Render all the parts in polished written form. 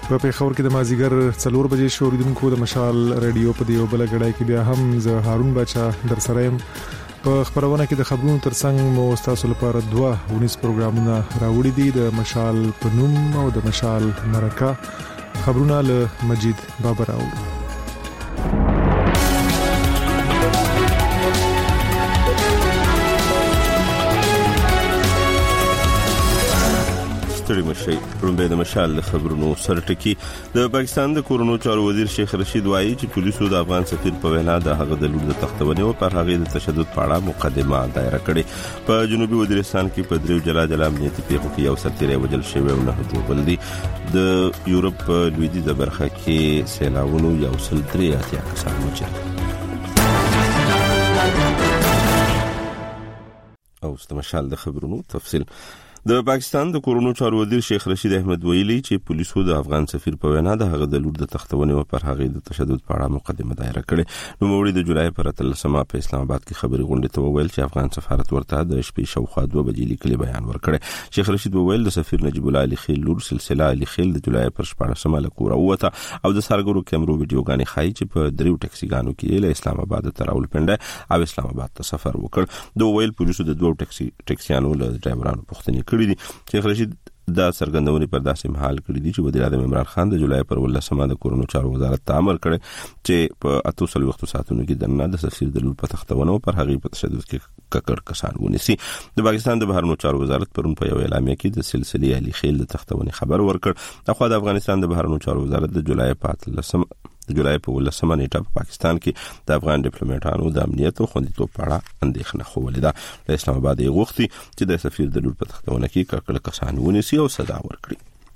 په پیښور کې د مازیګر 4 بجې شو. اوریدونکو د مشال رادیو په دیو بل غړای کې بیا هم زه هارون بچا در سره يم. په خبرونه کې د خبرونو ترڅنګ مو تاسو لپاره 2 پروګرامونه راوړي دي، د مشال پنوم او د مشال مرکه. خبرونه له مجید بابر راوړي. مشي رومبه د مشال خبرونو سرټکی. د پاکستان د کورونو چارو وزیر شیخ رشید وایي چې پولیسو د افغان سفیر په وینا د هغه د لور د تختونې او پر هغه د تشدد په اړه مقدمه دایره کړې. په جنوبي وزیرستان کې په دریو جلا امنیتي پیښو کې یو سرتیری وژل شوی او 9 جوړ دي. د یورپ لویدي د برخه کې سیلاوونو یو سلتري اتیا کسان وژل. او د مشال د خبرونو تفصیل. د پاکستان د کورونو چارو وزیر شیخ رشید احمد ویلي چې پولیسو د افغان سفیر په وینا د هغه د لور د تختونې او پر هغه د تشدد په اړه مقدمه دایره کړې. نو موري د جولای پر 13 په اسلام آباد کې خبري غونډه ته ویل چې افغان سفارت ورته د شپې شاوخوا 2 بجې لیکلي بیان ورکړ. شیخ رشید ویل د سفیر نجیب الله علي خیل لور سلسله علي خیل د جولای پر 14 له کوره وته او د سارګرو کیمرو ویډیوګانې خایي چې په دریو ټکسیګانو کې له اسلام آباد ته راولپنده او اسلام آباد ته سفر وکړ. دوی ویل پولیسو د 2 ټکسیانو له ډرایورانو پوښتنه کړې دي. شیخ رشید دا سرګندونې پر داسې محل کړی دي چې وزیر اعظم عمران خان د جولای پر 18 د کورونو چارو وزارت ته امر کړی چې په 28 ساعتونو کې دنه د سفیر د لور په تختونه او پر هغه په تشدد کې ککړ کسان ونیسي. د پاکستان د بهرنیو چارو وزارت پرون په یو اعلامیه کې د سلسله علي خیل د تختونه خبر ورکړ. اخو د افغانستان د بهرنیو چارو وزارت د جولای په 18 نیټه په پاکستان کې د افغان ډیپلوماټانو د امنیت او خوندیتوب په اړه اندېښنه خوولې ده. د اسلام آباد یې غوښتي چې د سفیر د لور په تختونه کې ککړ کسان ونیسي او سزا ورکړي.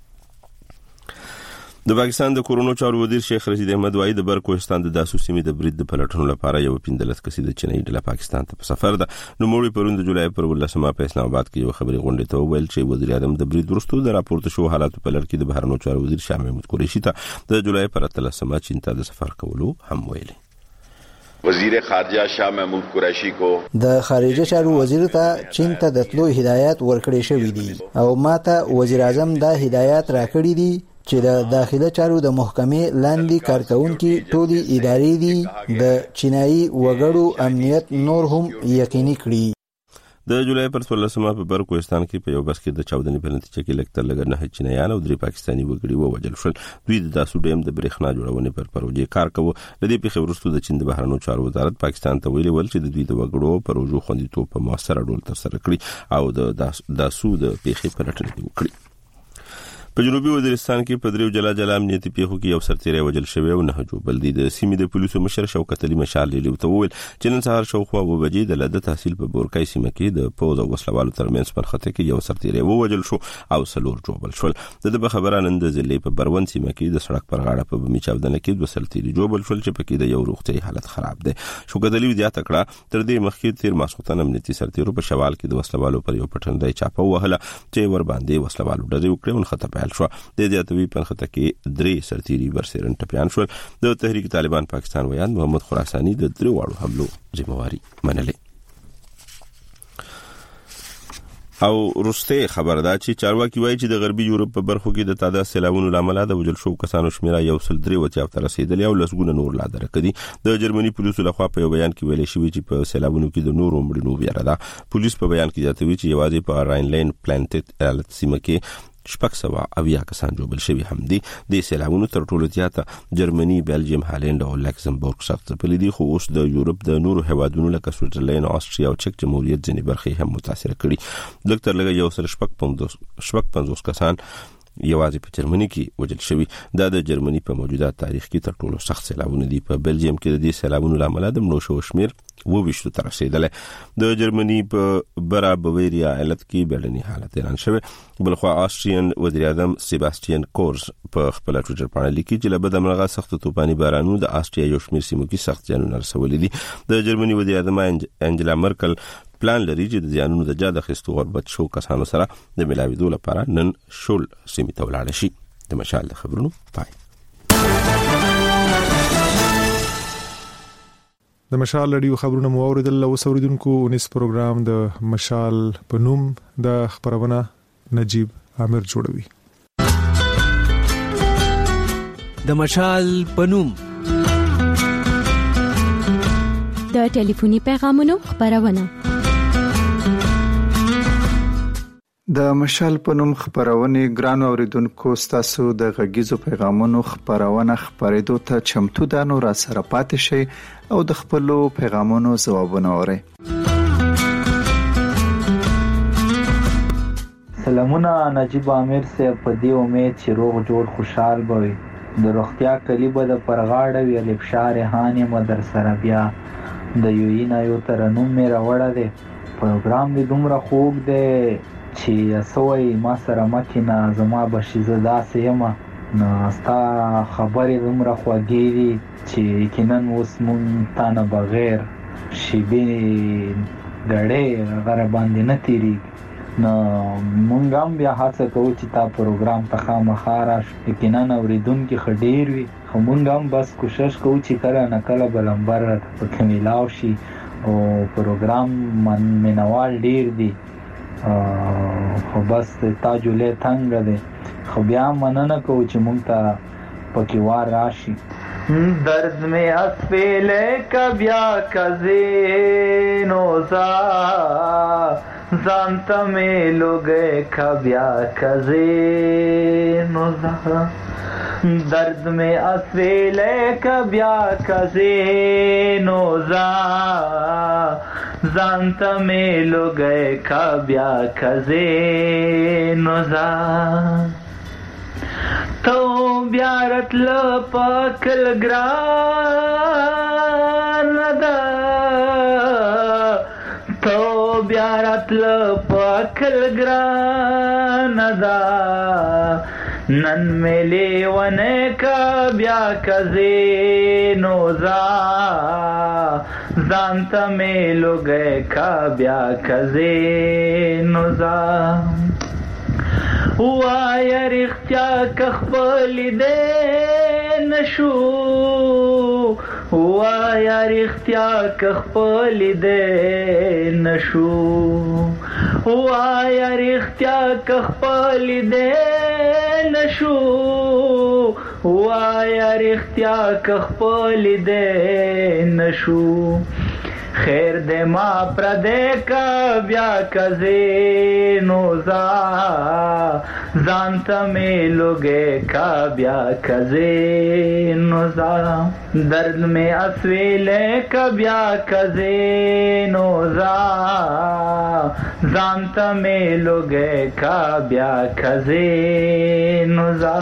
د پاکستان د کورونو چارو وزیر شیخ رشید احمد وایي د برکوهستان د داسو سیمې د برید د پلټنو لپاره یو 15 کسي د چینای ډله پاکستان ته په سفر ده. نو موري پرون د جولای پر 18 په اسلام آباد کې یو خبري غونډه ته ویل چې وزیر اعظم د برید ورستو د راپورته شو حالات په لړ کې د بهرنیو چارو وزیر شاه محمود قریشي ته د جولای پر 13 چین ته د سفر کولو هم ویلي. وزیر خارجه شاه محمود قریشی کو د خارجه چارو وزیر ته چین ته د تلو هدایت ورکړی شوی دی او ماته وزیر اعظم دا هدایت راکړی دی چې د داخله چارو د محکمې لاندې کارکونکو ټولي ادارې دي د چینایي وګړو امنیت نور هم یقیني کړي. د جولای پر 16 په برکوهستان کې په یو بس کې د چاودنې په نتیجه کې لکتر لګ نه چینایان او 3 پاکستاني وګړي ووژل شول. دوی د داسو ډیم د برېښنا جوړونې پر پروژې کار کوي. لدې په خبرستو د چین د بهرنیو چارو وزارت پاکستان ته ویلي ول چې د دوی د وګړو پروژو خوندیتوب په موثر ډول ترسره کړي او د داسو د پیښې پلټنه وکړي. په جنوبي وزیرستان کې په دریو جلا امنیتي پیښو کې یو سرتیری وژل شوی او 9 جوړ دي. د سیمې د پولیسو مشر شوکت علي مشال لیلو ته وویل چې نن سهار شاوخوا 2 بجې د لده تحصیل په بورکای سیمه کې د پوز او وسلوالو ترمنځ پر خطه کې یو سرتیری وژل شو او 4 جوړ شول. د خبره نن د ضلع په بروند سیمه کې د سړک پر غاړه په بمی چاودنه کې 2 سرتیری جوړ شول چې پکې د یو روغتي حالت خراب دی. شوکت علي زیاته کړه تر دې مخکې تیر ماسختن امنیتي سرتیرو په شوال کې د وسلوالو پر یو پټندای چاپه وهله چې ور باندې وسلوالو ډزې وکړې او خطر پیل شو. د توی په خطه کې 3 سرتیری برسرن ټپیان شول. د تحریک طالبان پاکستان ویان محمد خراسانی د 3 واړو حملو ذمہواری منلې. او روسته خبردار چې چارواکي وایي چې د غربي یورپ په برخو کې د تعداد سیلاوونو لامل د وجل شو کسانو شمیره یو 3 وتیا تر رسیدلی او لسګونه نور لا درکدي. د جرمني پولیسو لخوا په بیان کې ویل شوی چې په سیلاوونو کې د نور عمرونو ویره ده. پولیس په بیان کې ځاتوي چې یوازې په راینلند پلانټ ایالت سیمه کې 600 کسان جوړ شوي هم دي. د سیلاوونو تر ټولو زیاته جرمني، بلجیم، هالند او لکسمبورګ سخت ځپلي دي. خو اوس د یورپ د نورو هیوادونو لکه سویټزرلند، آستریا او چک جمهوریت ځینې برخې هم متاثر کړي. لکتر لګ یو سره 55 کسان یوازې په جرمني کې وژل شوي. دا د جرمني په موجوده تاریخ کې تر ټولو سخت سیلاوونه دي. په بلجیم کې د دې سیلاوونو لامل د مړو شو شمیر 22 ته رسیدلی. د جرمني په برا بویریا ایالت کې بیړني حالت اعلان شوی. بلخوا آستریان وزیر اعظم سیباستین کورز په خپل ټویټر باندې لیکي چې لبد امرغه سخت توپاني بارانونو د آستریا یو شمیر سیمو کې سخت زیانونه رسولي دي. د جرمني وزیر اعظم انجلا مرکل پلان لري چې د زیانونو د جاده خستو غربت شو کسانو سره د ملاویدو لپاره نن شول سیمې ته ولاړ شي. د مشال خبرونو پای. د مشال رادیو خبرونه مو اوریدل. او اوریدونکو نس پروګرام د مشال پنوم د خبرونه نجیب عامر جوړوي. د مشال پنوم. د ټلیفوني پیغامونو خبرونه. د مشال پنوم خبرونه ګران اوریدونکو ستاسو د غږیزو پیغامونو خبرونه خبرېدو ته چمتو ده، نو را سره پاتې شئ او د خپل پیغامونو ځوابونه اورئ. سلامونه نجیب عامر صاحب، په دې امید چې روغ جوړ خوشحال به وي. د روغتیا کلیبه د پرغاړه وی الفشار هانې مدر سره بیا د یوینا یو ترنم مې راوړه دی. پروګرام دې دومره خوږ دی چې سوی ما سره مکینه زما بشیزه داسې یم، نو ستا خبرې دومره خوږې دي چې یقینا اوس مونږ تا نه بغیر شیبې ګړۍ غره باندې نه تېرېږي. نو مونږ هم بیا هڅه کوو چې تا پروګرام ته خامخا راشو. یقینا اورېدونکي ښه ډېر وي، خو مونږ هم بس کوشش کوو چې کله نه کله به نمبر راته پکې میلاو شي. او پروګرام مینوال ډېر دي، خو بس تا جولی تنګه دی، خو بیا مننه کوو چې مونږ ته پکې وار راشي. درد میں اسفیلے کا بیا کزے نوزا زانتا میں لوگے کا بیا کزے نوزا. درد میں اسفیلے کا بیا کزے نوزا زانتا میں لوگے کا بیا کزے نوزا. تو بیارت لپکل گران دا، تو بیارت لپکل گران دا، نن میلی ونه کا بیا کزی نوزا زانتا میلو گئے کا بیا کزی نوزا. وایا رختیا کخپلی دے نشو، وایا رختیا کخپلی دے نشو، وایا رختیا کخپلی دے نشو، وایا رختیا کخپلی دے نشو. خیر دے ما پردے کا بیا کزے نوزا زانتا میں لوگے کا بیا کزے نوزا. درد میں اسویلے کا بیا کزے نوزا زانتا میں لوگے کا بیا کزے نوزا.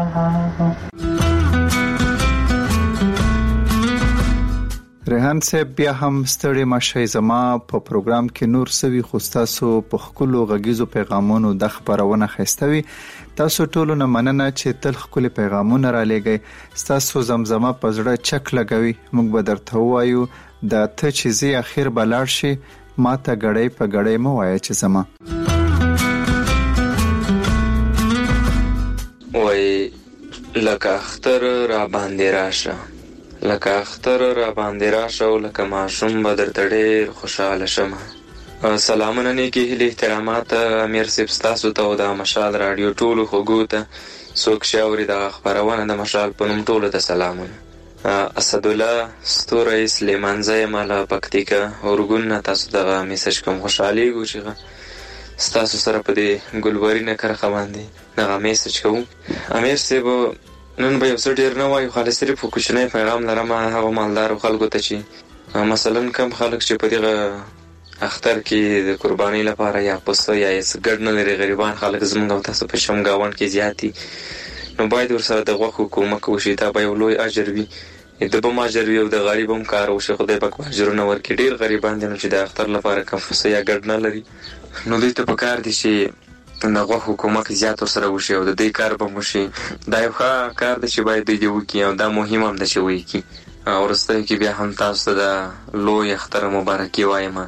ریحان صاحب بیا هم ستړي مشه زما په پروګرام کې نور سوي خو تاسو په خپلو غږیزو پیغامونو د خبرونه خستوي. تاسو ټولو نه مننه چې تل خپل پیغامونه را لېږئ. تاسو زمزمه په زړه چک لګوي. موږ به درته وایو د ته چې زی اخر بلاړ شي ما ته غړې په غړې مو وایي چې زما وای لکه اختر را باندې راشه، لکه اختر را باندې راشه او لکه ماشوم به درته ډېر خوشحاله شمه. سلامونه نیکې هیلې احترامات امیر صاحب ستاسو ته او د مشال راډیو ټولو خوږو ته، څوک چې اوري دغه خپرونه د مشال په نوم ټولو ته سلامونه. اسدالله ستوری سلیمانزه یم له پکتیکا اورګون نه. تاسو دغه میسج کوم خوشحالیږو چې ستاسو سره په دې ګلورینه کرښه باندې دغه میسج کوم. امیر صاحب نن به یو څه ډېر نه وایو، خالص صرف کوچنی پیغام لرم هغو مالدارو خلکو ته چې مثلا کم خلک چې په دغه اختر کې د قربانۍ لپاره یا پسه یا څه ګډ نه لري، غریبان خلک زموږ او تاسو په شمګاوند کې زیات دي، نو باید ورسره د غوښو کومک وشي. دا به یو لوی اجر وي، د به هم اجر وي او د غریب هم کار وشي. خدای پاک اجرونه ورکړي. ډېر غریبان دي نو چې د اختر لپاره کم پسه یا ګډ نه لري، نو دوی ته پکار دي چې د غوښو کومک زیات ورسره وشي او د دې کار به وشي. دا یو ښه کار دی چې باید دوی دې وکړي او دا مهم هم ده چې وکړي. وروستیو کې بیا هم تاسو ته د لوی اختر مبارکي وایم.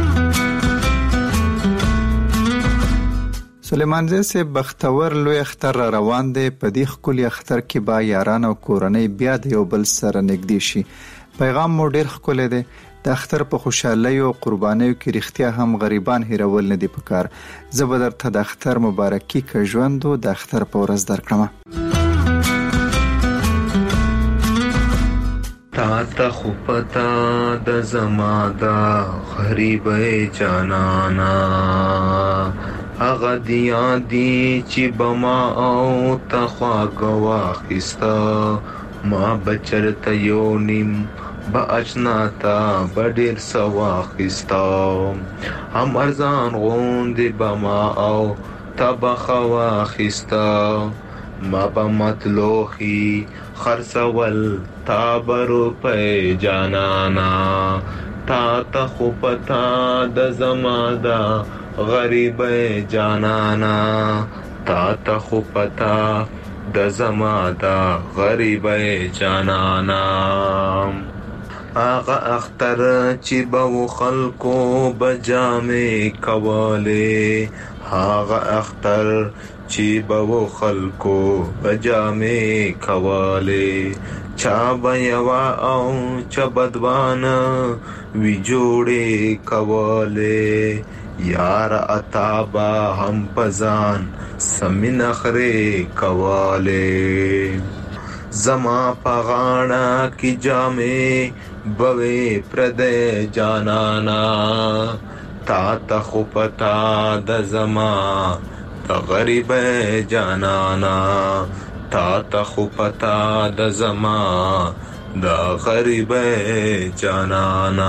سلیمانزه صاحب بختور لوی اختر را روان دی. په دې ښکلي اختر کې به یاران او کورنۍ بیا د یو بل سره نږدې شي. پیغام مو ډېر ښکلی دی. د اختر په خوشحالۍ او قربانیو کې رښتیا هم غریبان هیرول نه دي پکار. زه به درته د اختر مبارکي که ژوند و د اختر په ورځ درکړم. تا ته خو پتا د زما دا غریب جانانا هغه دیا دی چې بما او تخوا گواخستا ما بچرته یو نیم با اچنا تا بډیر سواخستا هم ارزان غوندې بما او تبخوا خستا ما با مطلوخی خرسول تابرو پی جانانا تا تا خو پتا د زما دا غریب جانانا تا تا خو پتا د زما دا غریب جانانا آغا اختر چی باو خلقو بجامع کواله آغا اختر چی باو خلقو بجامع کواله چا بیوا او چا بدوانا وی جوڑے کواله یار اتابا هم پزان سمین اخری کواله زما پغانا کی جامع بوی پردے جانانا تا تا خو پتا د زما د غریب جانانا تا تا خو پتا د زما د غریب جانانا.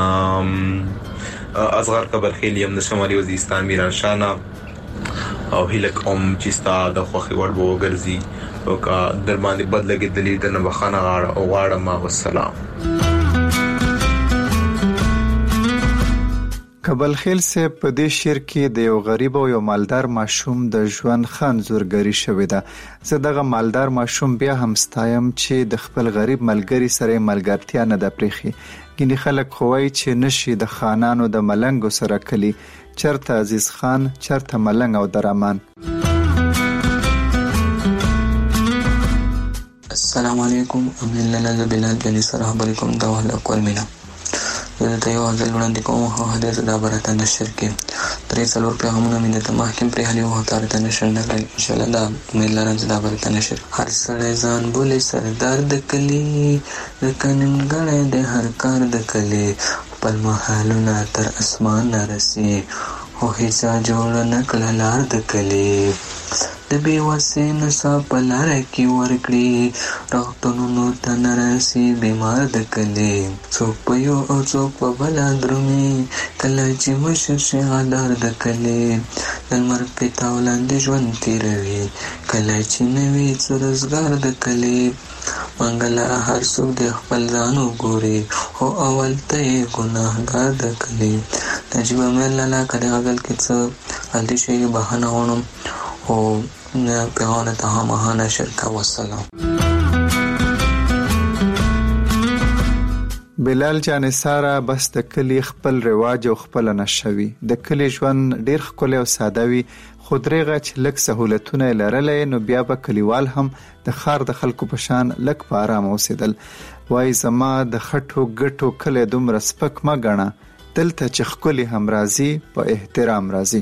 اصغر قبل خیلی یم د شمالي وزیرستان میرانشانا او هیله کوم چې ستا د خوښې وړ به وګرځي او که در باندې بد لګېدلي درنه بخښنه غواړم. والسلام. کابل خیل صاحب په دې شعر کې د یو غریب او یو مالدار ماشوم د ژوند خنزورګری شوې ده. زه دغه مالدار ماشوم بیا هم ستایم چې د خپل غریب ملګری سره ملګرتیا نه ده پرېښې. ګینې خلک خو وایي چې نشي د خانانو د ملنګو سره کلی، چرته عزیز خان چرته ملنګ او درمان. السلام علیکم. امین الله بلال بن سره علیکم دا وهل اقوال مینا زه ته یو ځل وړاندې کوم خو حدیث دا برته نشر کې 3 پیغامونه مې د محکم پر حالي وو تارته نشر نه کړی. ان شاء الله دا مې لارم چې دا برته نشر. هر سړی ځان بولې سردار د کلی د کننګړې د هر کار د کلی خپل محلونه تر اسمان نه رسي خو هیڅ جوړ نه کړه لار د کلی د بې وسې نڅا په لاره کې ورکړي روغتونونو ته نه رسي بیمار د کلی څوک په یو او څوک په بله درومي کله چې مشر شي غدار د کلی د لمر پیتا ولاندې ژوند تېروي کله چې نه وي څه روزګار د کلی منګله هر څوک د خپل ځان وګوري خو اول ته یې ګناهګار د کلی. نجیب امیر لالا که د غزل کې څه غلطي شوي بخښنه غواړم او پیغامونه ته هماها نشر کوه. والسلام. بلال جان ساره بس د کلی خپل رواج او خپل نشوي. د کلی ژوند ډیر ښکلی او ساده وي خو درېغه چې لږ سهولتونه لرلې نو بیا به کلیوال هم د ښار د خلکو په شان لږ په ارامه اوسېدل. وایي زما د خټو ګټو کلی دومره سپک مه ګڼه دلته چې ښکلي هم راځي په احترام راځي.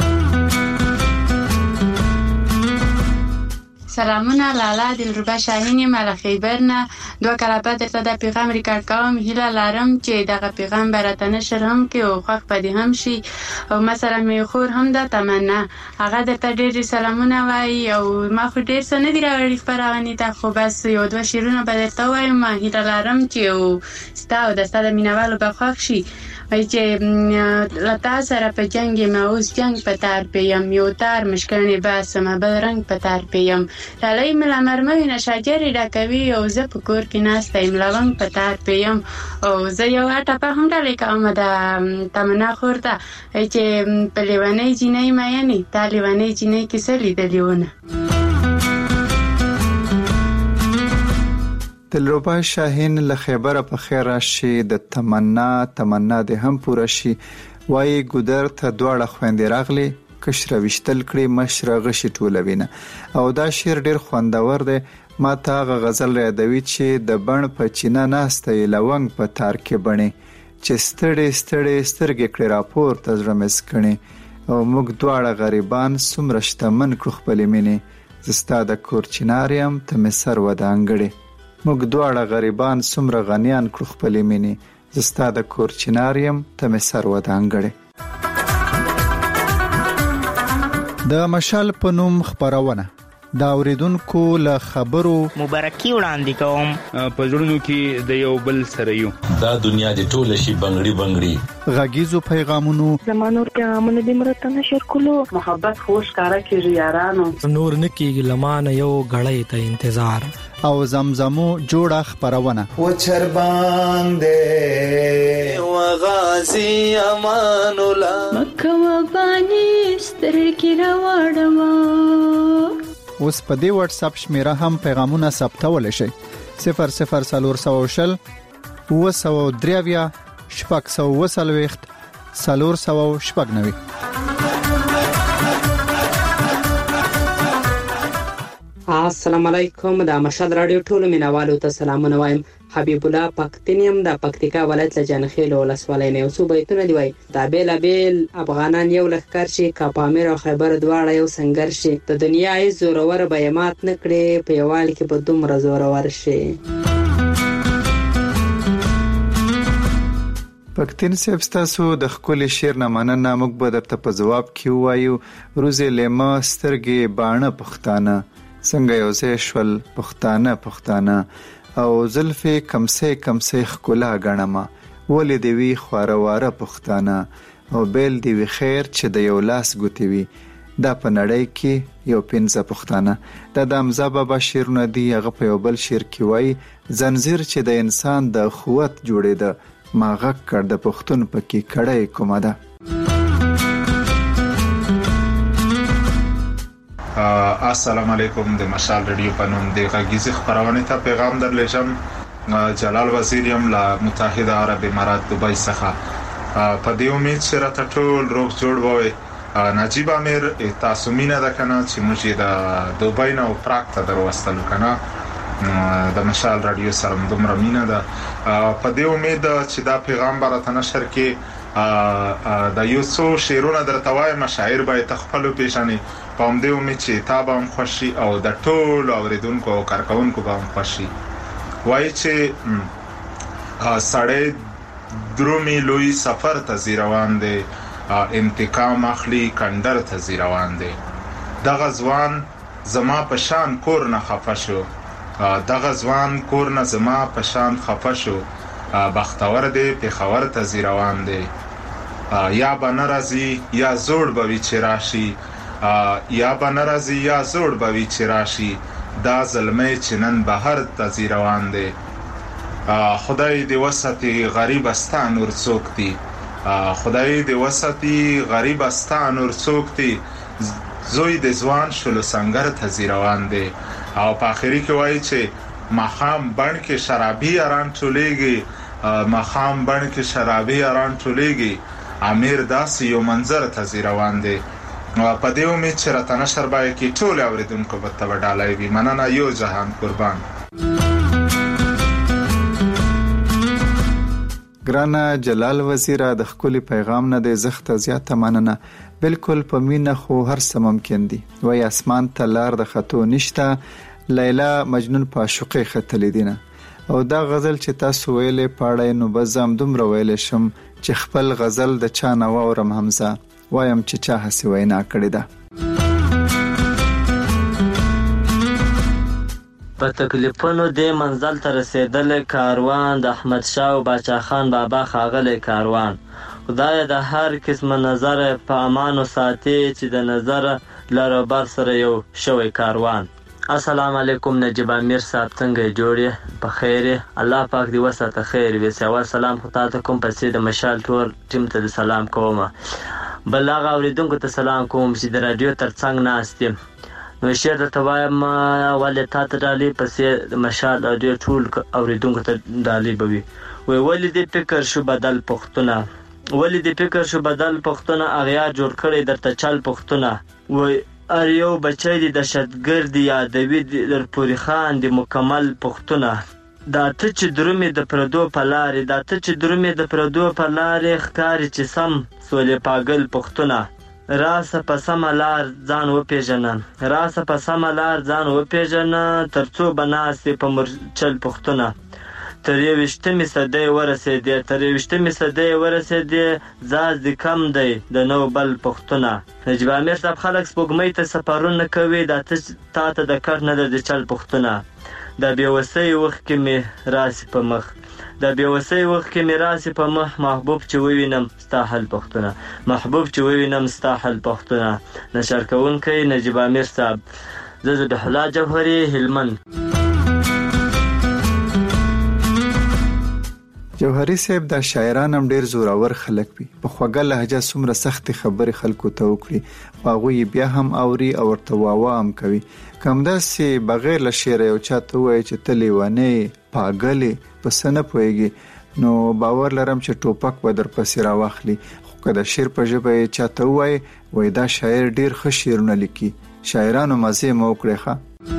سلامونه لالا دلربا شاهین یم له خیبر نه. 2 کاله بعد درته دا پیغام ریکارډ کوم. هیله لرم چې دغه پیغام برته نشر هم کې او خوښ پدې هم شي او مثلا مې خور هم دا تمنا هغه درته ډېر سلامونه وایي او ما خو ډېر څه نه دي راوړي خپرونې ته خو بس 1-2 شعرونه به درته وایم. هیله لرم چې ستا او د ستا د مینوالو به خوښ شي. وایي چې له تا سره په جنګ یم اوس جنګ په تار پیم یو تار مشکڼې باسمه بل رنګ په تار پیم لالی مې له مرمۍ نه شاجرې ډکوي او زه په کور کې ناسته یم لونګ په تار پیم او زه یو ټپه هم ډالۍ کوم د تمنا خور ته چې په لیونۍ جینۍ مینې تا لیونۍ جینۍ کیسه لیدلې ونه. دلربا شاهین له خیبره په خیر راشي. د تمنا دې هم پوره شي. وایي ګودر ته دواړه خويندې راغلي کشره وشتل کړي مشره غشي ټولوینه. او دا شعر ډیر خوندور دی. ما ته هغه غزل یادوي چې د بڼ په چینه ناسته لونګ په تار کې بڼې چې ستړي ستړي سترګې کړي راپورته زړه مې سکڼي او موږ دواړه غریبان څومره شتمن کړو خپلې مینې زه ستا د کور چینار یم ته مې سر وده انګړې موږ دواړه غریبان څومره غنیان کړو خپلې مینې، زستا د کور چنار یم ته مې سر ودانګړې. د مشال په نوم خپرونه دا اوریدونکو له خبرو مبارکي وړاندې کوم. په زړونو کې د یو بل سره یو، دا دنیا د ټوله شي بنګړي بنګړي. غږیزو پیغامونو زمانور پیغامونه د مرته نشر کولو، محبت خوش کارا کې یارانو نور نکیږي لمانه یو غړې ته انتظار او زمزمو جوړه خپرونه و چر باندې و غازی امان الله مکه و بانی سترګې راوړم. اوس په دې واتس اپ شمیره هم پیغامونه ثبتول شي 00400 903 490 490. السلام علیکم. د مشهد رادیو ټولو مینوالو ته سلامونه وایم. حبیب الله پختینیم د پکتیکا ولایت له جانخیل ولسوالۍ نه. اوسو بیتونه دی وای دا بیل افغانان یو لخر شي کاپامیر او خیبر دواړه یو سنگر شي د دنیا ای زورور بیمات نکړي په یوال کې په دومره زورور شي. پکتین صاحب تاسو د خپل شعر نه مننه. موږ به درته په جواب کې وایو روزه لما سترګې باڼه پښتانه څنګه یو ځای شول پښتانه او زلفې کمسې خکولا غنما ولې دی وی خورواره پښتانه او بیل دی وی خیر چې د یو لاس ګوتی وی دا په نړۍ کې یو پنځه پښتانه. دا د امزا بابا شعرونه دی. هغه په یو بل شعر کې وای زنجیر چې د انسان د قوت جوړېده ما غږ کړ د پښتون پکې کړای کومه ده. السلام علیکم. د مشال رادیو په نوم د غږیزې خبرونه ته پیغام درلېږم. جلال وزیر یم له متحده عرب امارات دوبۍ څخه. په دې امید چې راته ټول روغ جوړ وي. نجیب امیر تاسو مینه ده کنه چې موږ د دوبۍ نه پراګ ته دروستلو کنه د مشال رادیو سره دومره مینه ده. په دې امید چې دا پیغام برته نشر کې د یو څو شعرونه درته وایم شاعر به تخپلو پیشنې په دې امید چې تابه هم خوشي او د ټول اوریدونکو او کارکونکو به هم خوشي. وایي چې سړی درومي لوی سفر ته زیروان دی انتقام اخلي کندر ته زیروان دی. دغه ځوان زما په شان کور نه خفه شو دغه ځوان کور نه زما په شان خفه شو بختور دی پېښور ته زیروان دی. یا به ناراضي یا زوړ به وي چې راشي یا به ناراضي یا زوړ به وي چې راشي دا زلمی چې نن بهر ته زیروان دی. خدای دې وساتي غریب استا نور څوک دی خدای دې وساتي غریب استا نور څوک دی زوی د ځوان شلو سنگر ته زیروان دی. او په اخري کې وایي چې مخام بڼ کې شرابي اران ټولېږي مخام بڼ کې شرابي اران ټولېږي امیر داسې یو منظر ته زیروان دی. په دې امید چې راته نشر باید کې ټول اوریدونکو به ته ډالۍ وي. مننه. یو جهان قربان. ګرانه جلال وزیره د خپل پیغام نه د زخت زیاته مننه. بالکل په مینه خو هر څه ممکن دي. وای اسمان ته لار د خطو نشته لیلا مجنون په عاشقې ختلې دینه. او دا غزل چې تاسو ویلې پاړې نو بزم دومره ویلې شم چې خپل غزل د چا نه واورم همزه وایم چې چا هسي وینا کړې ده. په تکلیفونو دې منزل ته رسیدل کاروان د احمد شاه او باچا خان بابا خاغله کاروان. خدای د هر قسم نظر په امان او ساتي چې د نظر لاره بر سره یو شوی کاروان. السلام علیکم نجیب امیر صاحب څنګه جوړې په خیر الله پاک دې وساته خیر وي. سوا سلام خدای ته کوم پسې د مشال ټول ټیم ته سلام کوم. بلغه اوریدونکو ته سلام کوم چې د رادیو ترڅنګ ناستم. نو شعر د توایم ولې تاسو ډالې پسې د مشال رادیو ټول اوریدونکو ته ډالې بوي. ولې دې فکر شو بدل پختونه ولې دې فکر شو بدل پختونه اغیا جوړ کړي درته چل پختونه وای اریو بچی دی د شتګرد یادوي در پوری خان دی مکمل پختونه دا ته چې درومې د پردو په لارې ښکاري چې سم سولې پاگل پختونه راسه په سمه لار ځان وپېژنه راسه په سمه لار ځان وپېژنه تر څو به ناستې په مورچل پوښتنه تر 21مې صدۍ ورسېدې ځاز دې کم دی د نو بل پوښتنه نجیب امیر صاحب خلک سپوږمۍ ته سفرونه کوي دا تا ته د کټ نه د چل پوښتنه د بېوسۍ وخت کې مې راسي په مخ محبوب چې ووینم ستا حل پوښتنه نشر کوونکی نجیب امیر صاحب زه ذبیح الله جوهري هلمند. جوهري صاحب د شاعران هم ډیر زورور خلک وي په خوږه لهجه څومره سخت خبرې خلکو ته وکړي هغوی بیا هم اوري او ورته واوا هم کوي کوم داسې بغیر له شعر یو چاته وایي چې ته لیونی پاګلې پس نه پوهیږي نو باور لرم چې ټوپک به در پسې راواخلي خو که د شعر په ژبه یې چاته وایي دا شاعر ډیر ښه شعرونه لیکي شاعرانو مزې مو وکړئ ښه.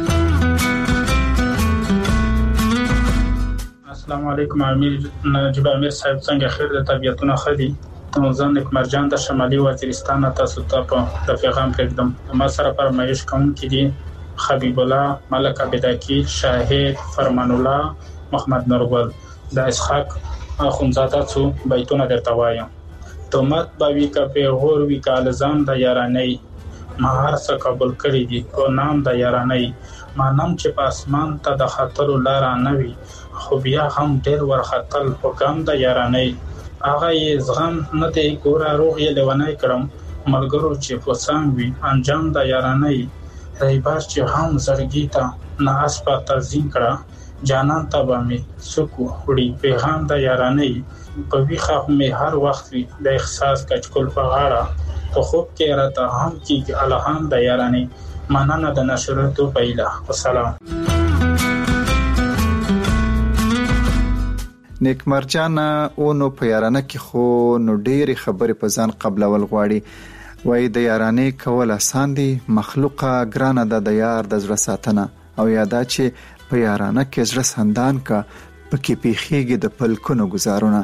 السلام علیکم نجیب امیر صاحب څنګه خیر د طبیعتونه خدي زه نیک مرجان د شمالي وزیرستان تاسو ته په پیغام پرېږدم ما سره فرمایش کوونکي دي حبیب الله ملک عبداکی شاهد فرمان الله محمد نورګل د اسحاق اخونزاده څو بیتونه درته وایم تومت باوی کا پیغور وی کالزان د یارانۍ ما هر څه قبول کړی دي او نام د یارانۍ ما نام چې په اسمان ته د خطر لار نه وي خو بیا هم ډېر ورختل حکم د یارانۍ هغه یې زغم نه دی ګوره روغ یې لیونی کړم ملګرو چې پوسام وي انجام د یارانۍ ریبار چې هم زړګي ته نه اسپا تزین کړه جانان ته به مې سکو وړي پیغام د یارانۍ په ویښه مې هر وخت وي د احساس کچکول په غاړه په خوب کې راته هم کېږي الهام د یارانۍ مننه د نشراتو پیله والسلام. نیک مرجان اونو په یارانه کې خو نو ډېری خبرې په ځان قبلول غواړي وای د یارانې کول آسان دي مخلوقه ګرانه ده د یار د زړه ساتنه او یادا چې په یارانه کې زړه سندان کا پکې پیخیږي د پلکونو گزارونه.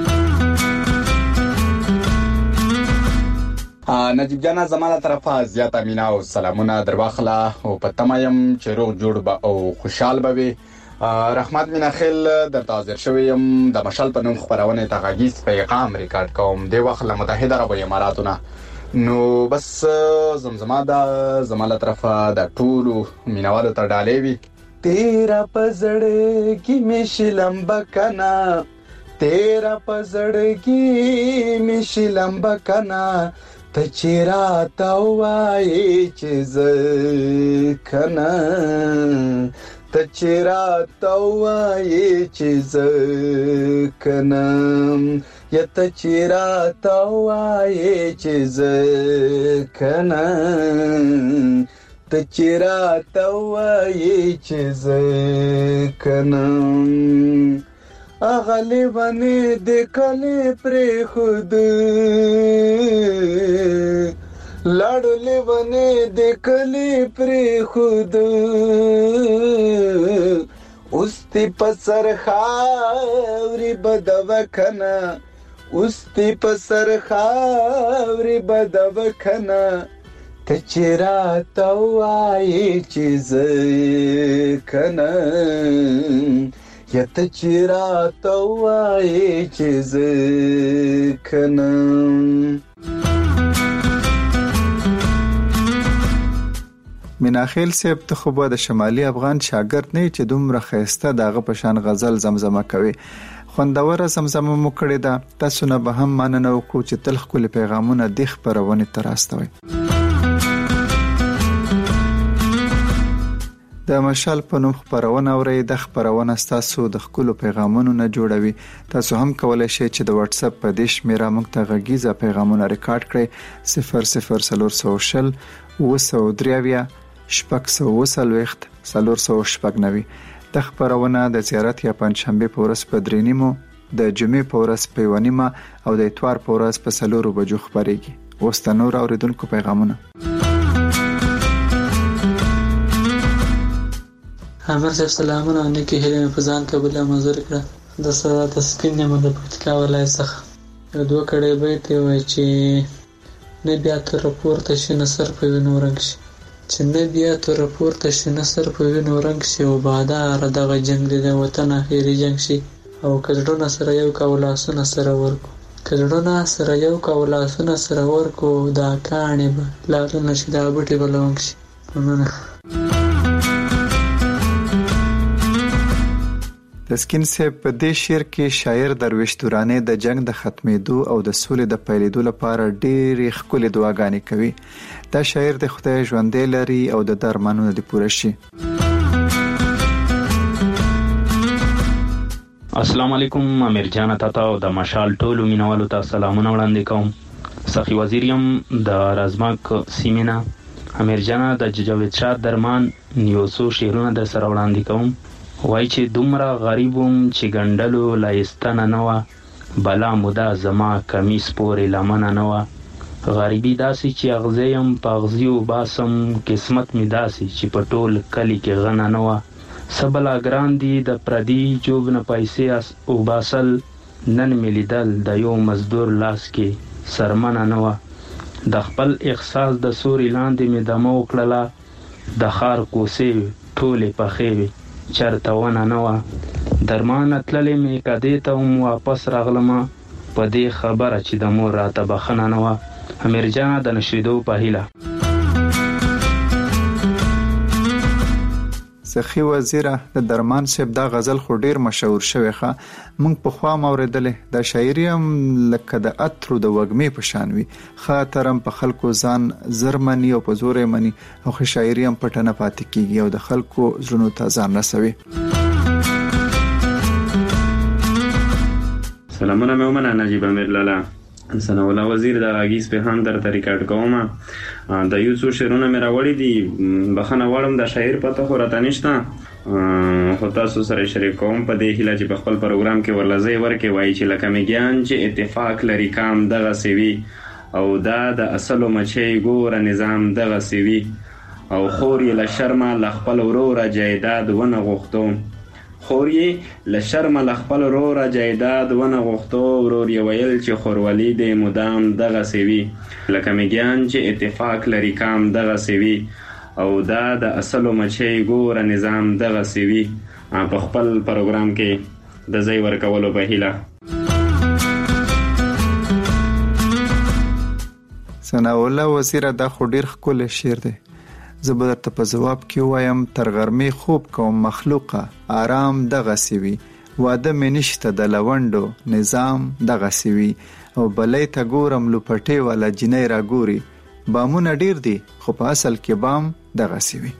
نجیب جانا زمانه طرفه زیاته مینا او سلامونه درواخله او په تمایم چې روغ جوړ به او خوشحال به وي. رحمت مینا خیل در حاضر شویم د مشال په نوم خبرونه ته غږیز پیغام ریکارډ کوم د وخت له متحده عرب اماراتونه نو بس زمزمه دا زماله طرفه د ټولو مینوالو ته ډالې وي تیرا پزړګي مشلم بکنا تیرا پزړګي مشلم بکنا ته چیرا تا وای چې زکنا ته چیرا تا وای چې زکنا یا ته چیرا تا وای چې زکنا ته چیرا تا وای چې زکنا اغلی ونی د کلی پر خود لاړلې ونی د کلی پر خود اوستی پسر خاوري بدوکنا اوستی پسر خاوري بدوکنا ته چیرا تا وای چې زکنا یا ته چیرا تا وای چې زکنا. میناخیل صاحب ته خو به د شمالي افغان شاګرد نه چې دومره خسته دغه په شان غزل زمزمه کوي خوندوره زمزمه مو کړې ده تاسو نه به هم مننه وکړو چې تل خپل پیغامونه د خبرونه تراستوي. د مشال په نوم خبرونه اوري د خبرونه تاسو د خپل پیغامونو نه جوړوي تاسو هم کولای شئ چې د واتس اپ په دیش میرا موږ ته غږیزه پیغامونه ریکارډ کړئ 00300 وسودریویا شپږ وسلويخت 390 د خبرونه د زیارت یا پنځشنبه په ورځ په درینیمو د جمعې په ورځ په ونیمه او د اتوار په ورځ په 4 بجو خبريږي اوس د نور اوریدونکو پیغامونه. امر صاحب سلامونه نیکی هلمه په ځان قبول منظور کړه د سره تسکین نه مده پکتیکا ولای څخه دوه کړي بیت وای چې نه بیا تر پورته شي نه سر په وینو رنګ شي، چې نه بیا تر پورته شي نه سر په وینو رنګ شي، او بادار دغه جنگ دی د وطن اخیری جنگ شي. او کزړونه سره یو کاو لاسونه سره ورکو، کزړونه سره یو کاو لاسونه سره ورکو، دا کاڼې به لالونه شي دا بوټي به لونګ شي. تسکین صاحب په دې شعر کې شاعر درویش توراني د جنگ د ختمېدو او د سولې د پیلېدو لپاره ډېرې ښکلې دعاګانې کوي. دا شاعر د خدای ژوندې لري او د درمانونو د پوره شي. السلام علیکم امیر جان تاته او د مشال ټولو مینوالو ته سلامونه وړاندې کوم. سخی وزیر یم د رازماک سیمینا. امیر جان د جاوید شاه درمان یو څو شعرونه در سره وړاندې کوم. وای چې دومره غریب وم چې ګنډلو لایستنه نه وه، بلا موده زما کمیس پورې لمنه نه وه. غریبي داسې چې اغزی یم په اغزي وباسم، قسمت مې داسې چې په ټول کلي کې غنه نه وه. څه بلا ګران دي د پردي جوب نه پیسې وباسل، نن مې لیدل د یو مزدور لاس کې سرمنه نه وه. د خپل احساس د سوري لاندې مې دمه وکړله، د ښار کوڅې ټولې پخې وې چرته ونه نه وه. درمانه تللې مې کدې ته هم واپس راغلمه، په دې خبره چې د مور راته بخښنه نه وه. امیر جانه د نشریدو په هیله. سخی وزیره د درمان صاحب دا غزل خو ډیر مشهور شوی ښه، مونږ په خوا موردلې دا شاعري هم لکه د اترو د وږمې په شان وي، خاطرم په خلکو ځان زرمنی او په زور منی، او شاعري هم پټنه پاتې کیږي او د خلکو زړونو ته ځان رسوي. سلامونه مې ومنه نجیب امیر لالا. ثناء الله وزیر د غږیز پیغام درته ریکارډ کوم. د یو څو شعرونه مې راوړي دي، بخښنه غواړم د شاعر پته خو راته نشته، خو تاسو سره شریک کوم په دې هیله چې په خپل پروګرام کې ورلځئ ورکې وایي چې لکه میږیان چې اتفاق لري کام دغسې وي، او دا د اصلو مچۍ ګوره نظام دغسې وي، او خور یې له شرمه له خپل وروره جایداد ونه غوښتو، خور یې له شرمه له خپل وروره جایداد ونه غوښتو، ورور یې ویل چې خورولي دی مدام دغسې وي، لکه میږیان چې اتفاق لري کام دغسې وي، او دا د اصلو مچۍ ګوره نظام دغسې وي. په خپل پروګرام کې د ځای ورکولو په هیله. ثناء الله وزیره دا خو ډیر ښکلی شعر دی. زه به درته په ځواب کې وایم تر غرمې خوب کوم مخلوقه آرام دغسې وي، واده مې نشته د لونډو نظام دغسې وي، او بلۍ ته ګورم لوپټې والا جینۍ را ګوري، بامونه ډیر دي خو په اصل کې بام دغسې وي.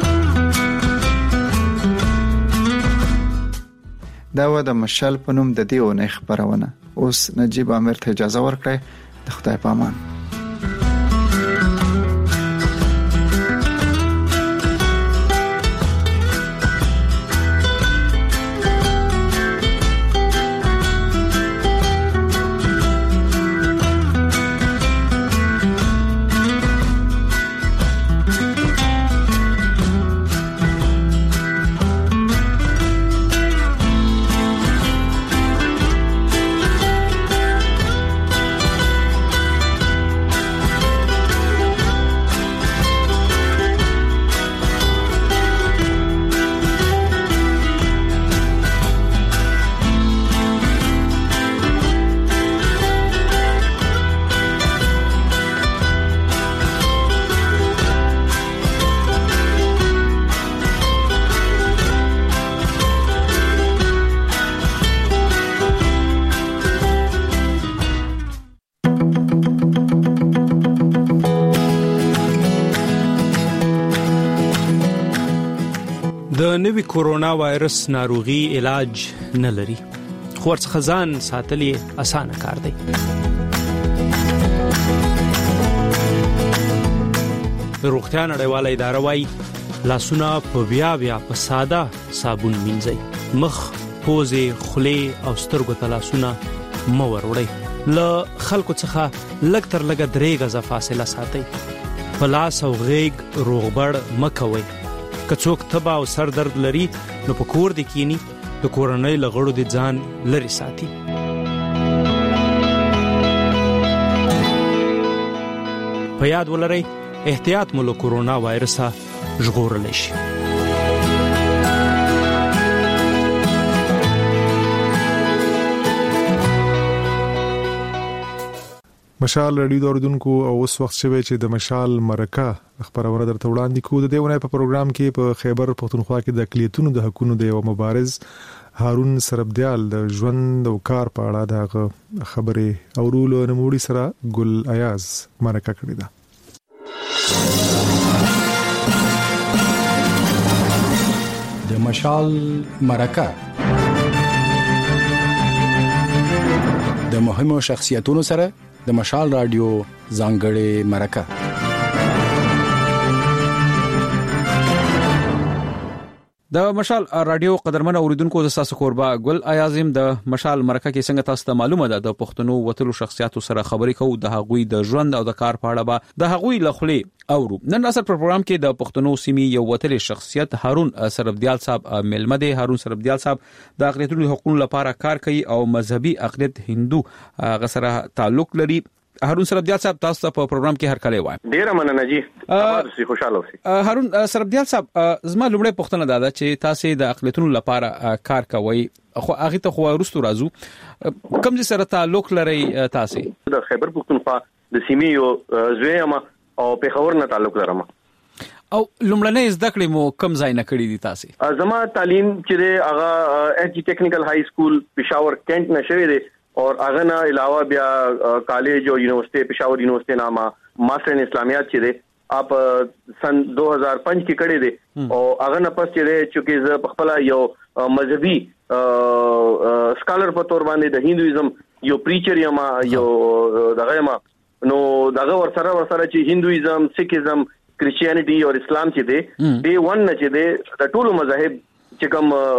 دا و د مشال په نوم د دې اونۍ خپرونه. اوس نجیب امیر ته اجازه ورکړئ. د خدای په امان. نوی کورونا وایرس ناروغي علاج نه لري، خو ورڅخه ځان ساتل یې اسانه کار دی. روغتیا نړیواله اداره وايي لاسونه په بیا په ساده صابون مینځئ، مخ، پوزې، خولې او سترګو ته لاسونه مه وروړئ. له خلکو څخه لږ تر لږه 3 غزه فاصله ساتئ. په لاس او غیږ روغبړ مه کوئ. که څوک تبه او سر درد لري نو په کور دې کینی، د کورنۍ له غړو دې ځان لرې ساتي. په یاد ولرئ احتیاط مو له کورونا وایرسه ژغورلی شي. مشال رادیو دوردونکو او اوس وخت شوی چې د مشال مرکه خبرونه درته وړاندې کوو. د دې ونې په پروګرام کې په خیبر پختونخوا کې د اقلیتونو د حقوقو د یو مبارز هارون سربدیال د ژوند او کار په اړه د خبرې اورولو نموړي سره ګل ایاز مرکه کړې ده. د مشال مرکه د مهمو شخصیتونو سره د مشال رادیو ځانګړې مرکه. د مشال رادیو قدرمن اوریدونکو د تاسو قربا ګل ایازم د مشال مرکه کې څنګه تاسو ته معلومه ده د پښتنو وتلو شخصیتو سره خبرې کوو د هغوی د ژوند او د کار په اړه به د هغوی لخلي اورو. نن اثر پروګرام کې د پښتنو سیمې یو وتلې شخصیت هارون سربدیال صاحب ملمه دی. هارون سربدیال صاحب د اقلیتونو حقوقو لپاره کار کوي او مذهبي اقلیت هندو غسره تعلق لري. هارون سربدیال صاحب تاسو ته په پروګرام کې هرکلی وایم. ډیره مننه جی. تاسو خوشاله اوسئ. هارون سربدیال صاحب زما لومړی پوښتنه ده چې تاسو د اقلیتونو لپاره کار کوئ خو هغه ته خو ورستو راځو کوم ځای سره تعلق لري تاسو؟ د خیبر پختونخوا د سیمې یو زویم او پیښور نه تعلق لرم. او لومړنۍ زده کړې مو کوم ځای نه کړې دي تاسو؟ زما تعلیم چې هغه ایچ جی ټیکنیکل های سکول پېښور کینټ نه شوی دی اور هغه نه علاوه بیا کالج او یونیورسيټي پېښور یونیورسيټي نامه ماستر ان اسلامیات چې دی اپ سن 2005 کې کړی دی او هغه نه پس چې چې زه په خپل یو مذهبي سکالر په تور باندې د هندویزم یو پریچر یم یو دغه ما نو دغه ورسره چې هندویزم سیکیزم کرسچیانټي او اسلام چې دی دی ون نه چې دی د ټولو مذاهب چې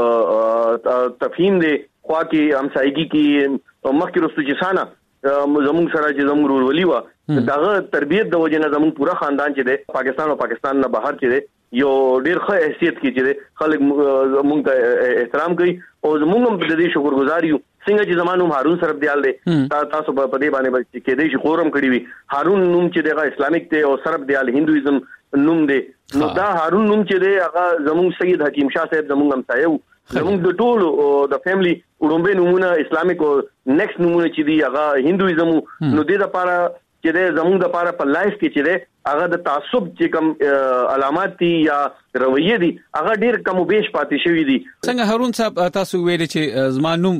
کوم تفهیم دی خوا کې همسایګي کې مخکې رسو چې سانا زموږ سره چې زموږ ورولي و دغه تربيت د وجنه زموږ پورا خاندان چې دی پاکستان او پاکستان نه بهر چې دی یو ډیر ښه حیثیت کې چې دی خلک موږ ته احترام کوي او زموږ هم د دې شکرګزار یو څنګه چې زمانو هارون سربدیال دی تاسو په دې باندې کې دې شي قورم کړی وي. هارون نوم چې دی اسلامیک دی او سربدیال هندویزم نوم دی. نو دا هارون نوم چې دی هغه زموږ سید حکیم شاه صاحب زموږ همسایو زموږ د ټولو د فیملی وړومبه نمونه اسلامیک او نیکست نمونه چې دی هغه هندویزم نو د دې لپاره چې دی زموږ د لپاره په لایف کې چې دی هغه د تعصب چې کوم علامات دي یا رویه دي هغه ډیر کم وبېش پاتې شوی دي. څنګه هارون صاحب تاسو ویل چې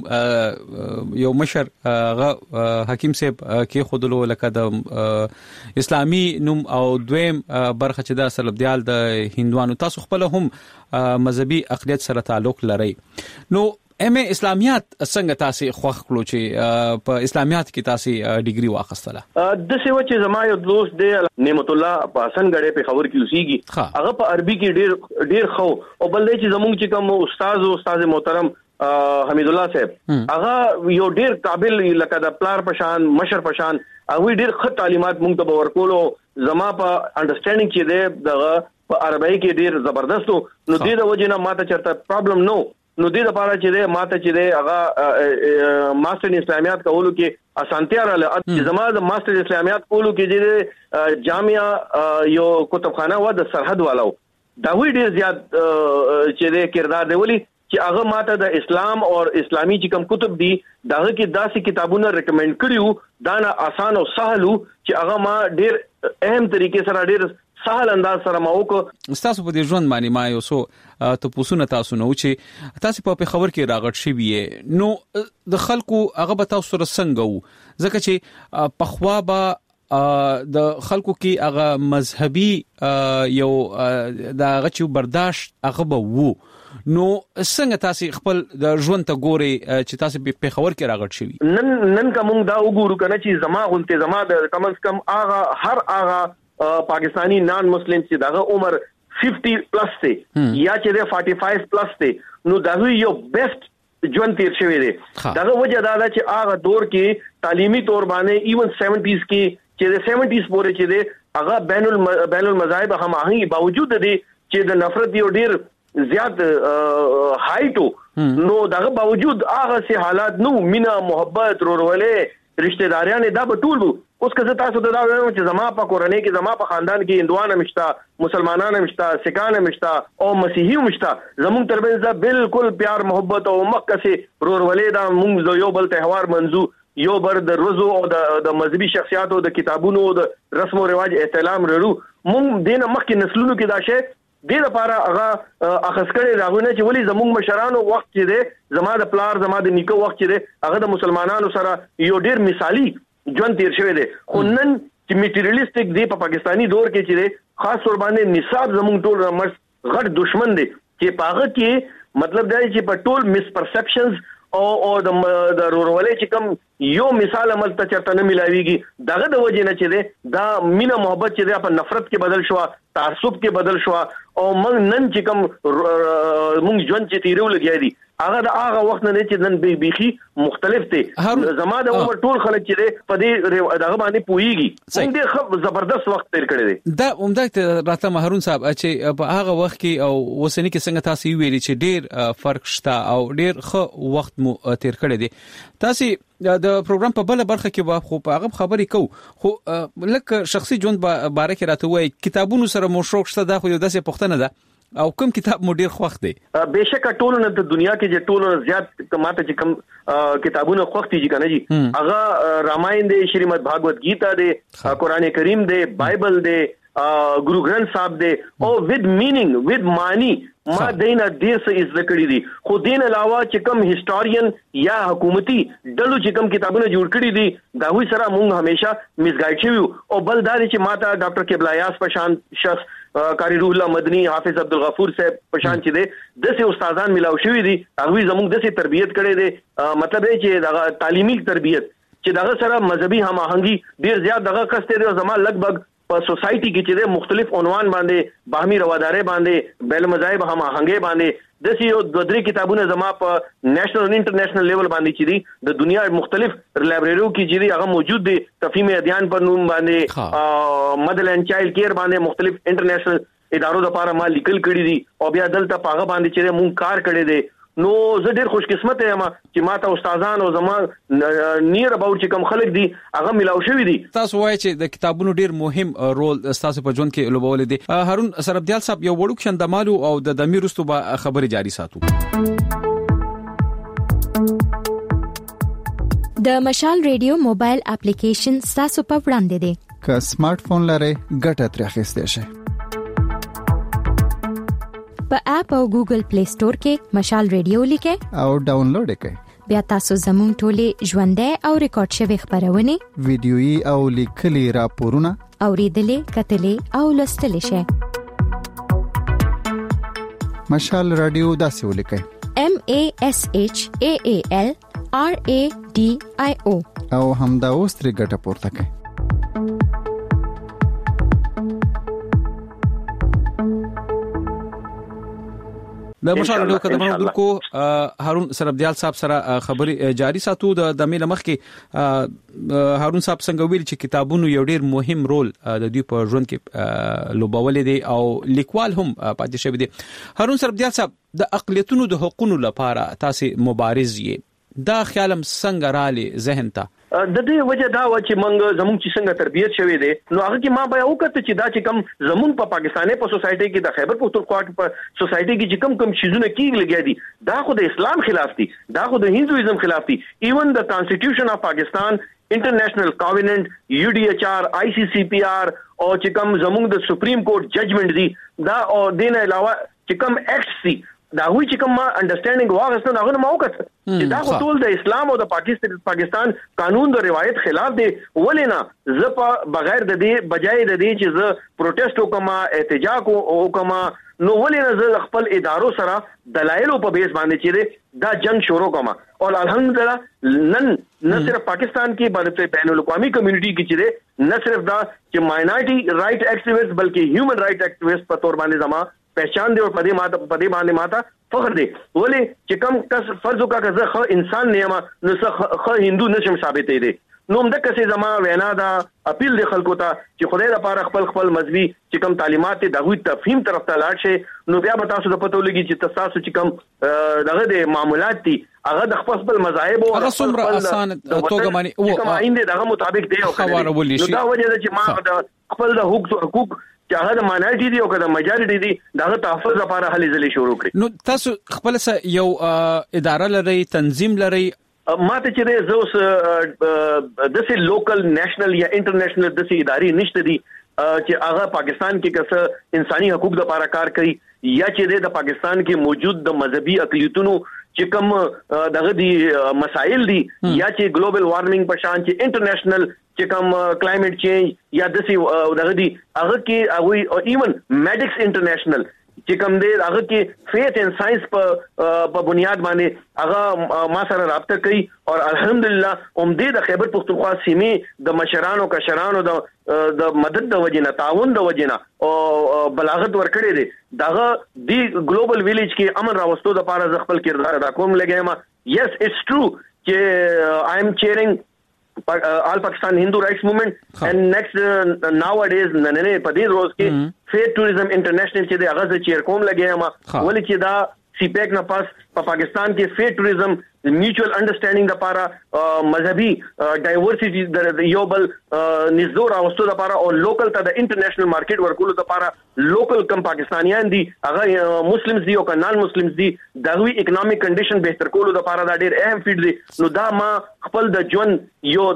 زمانوم یو مشر هغه حکیم صاحب کې خودلو لکه د اسلامي نوم او دویم برخه چې د سربدیال د هندوانو تاسو خپل هم مذهبي اقلیت سره تعلق لري. نو ام اسلامیات څنګه تاسو خوښ کړو چې په اسلامیات کې تاسو ډیګري واخیستله؟ د څه و چې زما یو دوست دی نعمت الله په حسن غړې په خبر کې اوسېږي هغه په عربي کې ډیر خو او بل دی چې زموږ چې کوم استاد محترم حمید الله صاحب هغه یو ډیر قابل لکه د پلار پشان مشر پشان هغه ډیر ښه تعلیمات موږ ته ورکولو. زما په انډرستانډینګ چې دی دغه په عربی کې ډیر زبردست نو دې د وجه نه ماته چرته پرابلم نو نو دې لپاره چې دی ماته چې دی هغه ماستر اسلامیات کولو کې اسانتیا رااله. زما د ماستر اسلامیات کولو کې چې جامعه یو کتابخانه و د سرحد والو دا وی ډیر زیات چې دی کردار دی ولی چې هغه ماته د اسلام او اسلامي چې کوم کتب دي داغه کې داسې کتابونه ریکمند کړیو دا نه آسان او سهل چې هغه ما ډیر اهم طریقې سره ډیر سهل انداز سره ما وکړ. تاسو په دې ژوند باندې ما یو څو ته پوښتنه تاسو نو چې تاسو په خبر کې راغټ شي وي نو د خلکو هغه به تاسو سره څنګه وو ځکه چې په خوا به د خلکو کې هغه مذهبي یو د هغه برداشت هغه به وو نو څنګه تاسو خپل د ژوند ته ګوري چې تاسو په خبر کې راغټ شي؟ نن کوم دا وګورو کنه چې زما غونته زما د کم از کم هر پاکستانی نان مسلم چې دغه عمر 50 پلس دی یا چې د 45 پلس دی نو دا یو بیسټ ژوند تیر شوی دی. دغه وجه دا ده چې هغه دور کې تعلیمي تور باندې ایون 70s کې چې د 70s پورې چې دی هغه بین المذاهب هم هغه باوجود دی چې د نفرت یو ډیر زیات هایټو نو دغه باوجود هغه سي حالات نو مینا محبت ورولې رشتہ داریان دا به ټول اوس که تاسو ته دا وایم چې زما په کورنۍ کې زما په خاندان کې هندوانه مشتا مسلمانانه مشتا سکانه مشتا او مسیحي مشتا زموږ ترمنځ دا بالکل پیار محبت او مخکسي رورولې دا موږ یو بل تهوار منځو یو بر د روزو او د مذهبي شخصیاتو د کتابونو او د رسم او رواج احترام لرو موږ دینه مخکې نسلونو کې دا شی د لپاره هغه اخسکړې راغونه چې ولی زموږ مشرانو وخت چې دی زما د پلار زما د نیکو وخت چې دی هغه د مسلمانانو سره یو ډیر مثالی ژوند تیر شوی دی خو نن چې میټریالیستیک دی په پاکستانی دور کې چې دی خاص تور باندې نصاب زموږ ټول غټ دشمن دی چې پاغه کې مطلب دی چې په ټول مس پرسپشنز او د رورولې چې کوم یو مثال عمل ته چرته نه ملاويږي دغه د وجه نه چې دی دا مینا محبت چې دی په نفرت کې بدل شو تعصب کې بدل شو او موږ نن چې کوم موږ ژوند چې تیرو لګیا دي هغه د هغه وخت نه چې نن بيخي مختلف دي زما د عمر ټول خلک چې دی په دې دغه باندې پويږي څنګه خو زبردست وخت تیر کړی دی دا عمده راته مهرون صاحب چې په هغه وخت کې او وسنی کې څنګه تاسو ویلي چې ډیر فرق شته او ډیر ښه وخت مو تیر کړی دی تاسو د پروګرام په بل برخه کې خو په هغه خبرې کو خو لکه شخصي ژوند باره کې راته وای کتابونو سره مو شوق شته دا خو یو داسې پوښتنه ده او کوم کتاب مو ډیر خوښ دی بهشکه ټولو نه د دنیا کې چې ټولو زیات ماته چې کوم کتابونه خوښ دي کنه جی هغه راماین دی شریمد بھاگوت گیتا دی قران کریم دی بایبل دی ګورو ګرانث صاحب دی او ود مینینګ ود معنی ما دینه ډیر څه از کړی دي خو دین علاوه چې کوم هیسټورین یا حکومتي ډلو چې کوم کتابونه جوړ کړی دي دا وی سره مونږ همیشه مسګایډ شوو او بلدار چې ماته ډاکټر کبلایاس پشان شخص قاری روح الله مدنی حافظ عبدالغفور صاحب پشان چې دي دسه استادان ملاو شوی دي هغه زموږ دسه تربیت کړي دي مطلب چې دا تعلیمي تربیت چې دغه سره مذهبي هماهنګي ډیر زیات دغه کسته دي زما لګبګ په سوسايټي کې چې مختلف عنوان باندې باهمي رواداري باندې بیل مذاهب هماهنګي باندې د یو د درې کتابونه زما په نېشنل او انټرنیشنل لیول باندې چې دي د دنیا مختلف لایبرریو کې چې هغه موجود دي تفهیم ادیان پر نوم باندې مدل اینڈ چایلډ کیر باندې مختلف انټرنیشنل ادارو لپاره ما لیکل کړی دي او بیا دلته پاغه باندې چې مونږ کار کړی دي نو زه ډیر خوش قسمت یم چې ماته استادان او زما نیر اباوت چې کوم خلک دي هغه ملاو شوی دي تاسو وایي چې د کتابونو ډیر مهم رول تاسو په ژوند کې لوبول دي هارون سربدیال صاحب یو وړوک شندمالو او د دمیرستو به خبري جاری ساتو د مشال ریډیو موبایل اپلیکیشن تاسو په وړاندې دی که سمارټ فون لرئ ګټه ترې اخیستئ شئ په اپ او ګوګل پلی سٹور کې مشال ریډیو لیکئ او ډاونلوډ کړئ بیا تاسو زموږ ټولې ژوندۍ او ریکارډ شوی خبرونه ویډیويي او لیکلي راپورونه اوریدلې کتلې او لوستلې شئ مشال رادیو داسې ولیکئ MASHAALRADIO او همدا اوس ترې ګټه پورته کړئ د مشال ډیو قدمه ورکو هارون سربدیال صاحب سره خبري جاری ساتو د میله مخ کې هارون صاحب څنګه ویل چې کتابونو یو ډیر مهم رول د دوی په ژوند کې لوبول دي او لیکوال هم پاتې شوی دي هارون سربدیال صاحب د اقلیتونو د حقوقو لپاره تاسو مبارز یې دا خیالم څنګه رالي ذهن ته د دې وجه دا و چې موږ زموږ چې څنګه تربیت شوی دی نو هغه کې ما بیا وکړه چې دا چې کوم زموږ په پاکستاني په سوسايټي کې د خیبر پختونخوا په سوسايټي کې چې کوم شیزونه کېږي لګیا دي دا خو د اسلام خلاف دي دا خو د هندویزم خلاف دي ایون د کانسټیټیوشن اف پاکستان انټرنیشنل کووننت UDHR ICCPR او چې کوم زموږ د سپریم کورټ ججمنټ دي دا او دین علاوه چې کوم ایکټ سي دا وی چې کوم انډرستانډینګ واغسته هغه نو وکړه چې دا ټول د اسلام او د پاکستان قانون د روایت خلاف دی ولینا ز په بغیر د دې بجای د دې چې ز پروټیسټ وکما احتجاج وکما نو ولینا ز خپل ادارو سره دلایل په بیس باندې چې دا جنگ شروع کما او الحمدلله نن نه صرف پاکستان کې بلکې بین الاقوامی کمیونټي کې چې نه صرف دا چې ماینورټي رائټ اکټیویسټ بلکې هیومن رائټ اکټیویسټ په تور باندې زما پہچان دی او پدې باندې ماته فخر دی ولې چې کوم کس فرض وکړه چې زه خو انسان نه یم نو زه خو هندو نشم ثابتې دی نو موږ د کسې زما وینا دا اپیل دی خلکو ته چې خدای لپاره خپل مذهبي چې کوم تعلیمات د غوي تفهیم طرف ته لاړ شي نو بیا به تاسو د پته ولګي چې تاسو چې کوم دغه د معاملات دي هغه د خپل مذاهب او هغه څومره آسان توګه مانی او کوم آئین دغه مطابق دی او نو دا وجه ده چې ما د خپل د حقوق چې هغه د مانایټي دی او که د میجارټي دی دغه تحفظ لپاره هلې ځلې شروع کړې. نو تاسو خپل یو اداره لري، تنظیم لري؟ ماته چې زه اوس داسې لوکل نېشنل یا انټرنیشنل داسې ادارې نشته دي چې هغه پاکستان کې کس انساني حقوق لپاره کار کوي یا چې د پاکستان کې موجود د مذهبي اقلیتونو چې کوم دغه دي مسائل دي یا چې ګلوبل وارمنګ په شان چې انټرنیشنل چې کوم کلایمټ چینج یا داسې دغه دي هغه کې هغه ایون میډکس انټرنیشنل چې کوم دی هغه کې فیث اینڈ ساينس په بنیاد باندې هغه ما سره رابطه کوي او الحمدلله د خیبر پختونخوا سیمې د مشرانو کشرانو د مدد د وجنه تعاون د وجنه او بلاغت ورکړي دي دغه دی ګلوبل ویلیج کې امن راوستو د لپاره خپل کردار ادا کوم لګیم. یس اټس ټرو چې آی ایم چیرینګ All Pakistan Hindu Rights Movement and next nowadays نننه په دې روز کې فیر ټوریزم انټرنیشنل چې د هغه چیر کوم لګیا ما ولې چې دا سی پیک نه پاس په پاکستان کې فیر ټوریزم میوچوال انډرستانډینګ لپاره مذهبي ډایورسټي د یو بل نزدور اوستو لپاره او لوکل ته د انټرنیشنل مارکیټ ورکولو لپاره لوکل کم پاکستانیان دي هغه مسلمانز دي او نان مسلمانز دي دغه اکونومیک کنډیشن بهتر کولو لپاره دا ډېر اهم فیډ دي. نو دا ما خپل د ژوند یو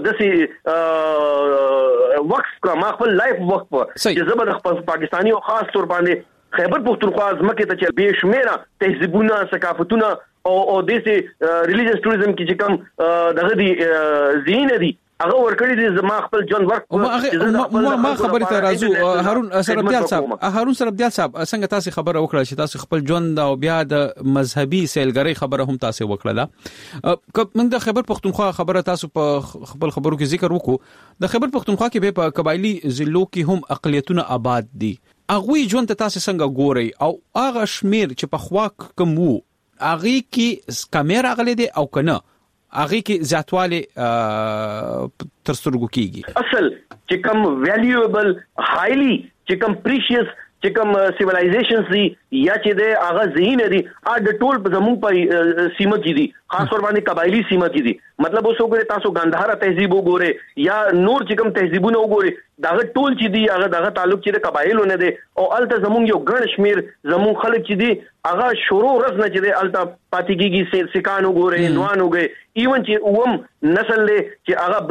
دسي وقف ما خپل لایف وقف چې زبر خپل پاکستاني او خاص تور باندې خیبر پختونخوا ځمکه ته چې به شمیره تهذیبونه ثقافتونه او داسې ریلیجیس ټوریزم کې چې کوم دغه دي زین دي هغه ورکړی دي زما خپل ژوند ورک ما خبرې ته راځو. هارون سربدیال صاحب څنګه تاسو خبره وکړه چې تاسو خپل ژوند او بیا د مذهبي سیلګری خبره هم تاسو وکړه. موږ د خیبر پختونخوا خبره تاسو په خپل خبرو کې ذکر وکړو. د خیبر پختونخوا کې به په قبایلی ضلعو کې هم اقلیتونه آباد دي. هغه ژوند ته تاسو څنګه ګورئ او هغه شمیر چې په خوا کوم وو هغه کې کیمرا غلې دي او کنه هغه کې زیاتواله تر سترګو کیږي؟ اصل چې کوم ویلیوبل هایلی چې کوم پریشیس چې کوم سیویلایزیشنز دي یا چې د هغه ذهن دي د ټول زمون په سیمه کې دي خاص طور باندې قبایلی سیمه کې دي. مطلب اوس وګورئ تاسو ګاندهارا تهذیب وګورئ یا نور چې کوم تهذیبونه وګورئ داغه ټول چې دي هغه دغه تعلق چې د قبایلو نه دي او الته زمون یو ګڼ شمیر زمون خلک چې دي هغه شروع رس نه چې دي الته پاتېږي سکان وګورئ نوان وګورئ ایون چې اوم نسل له چې هغه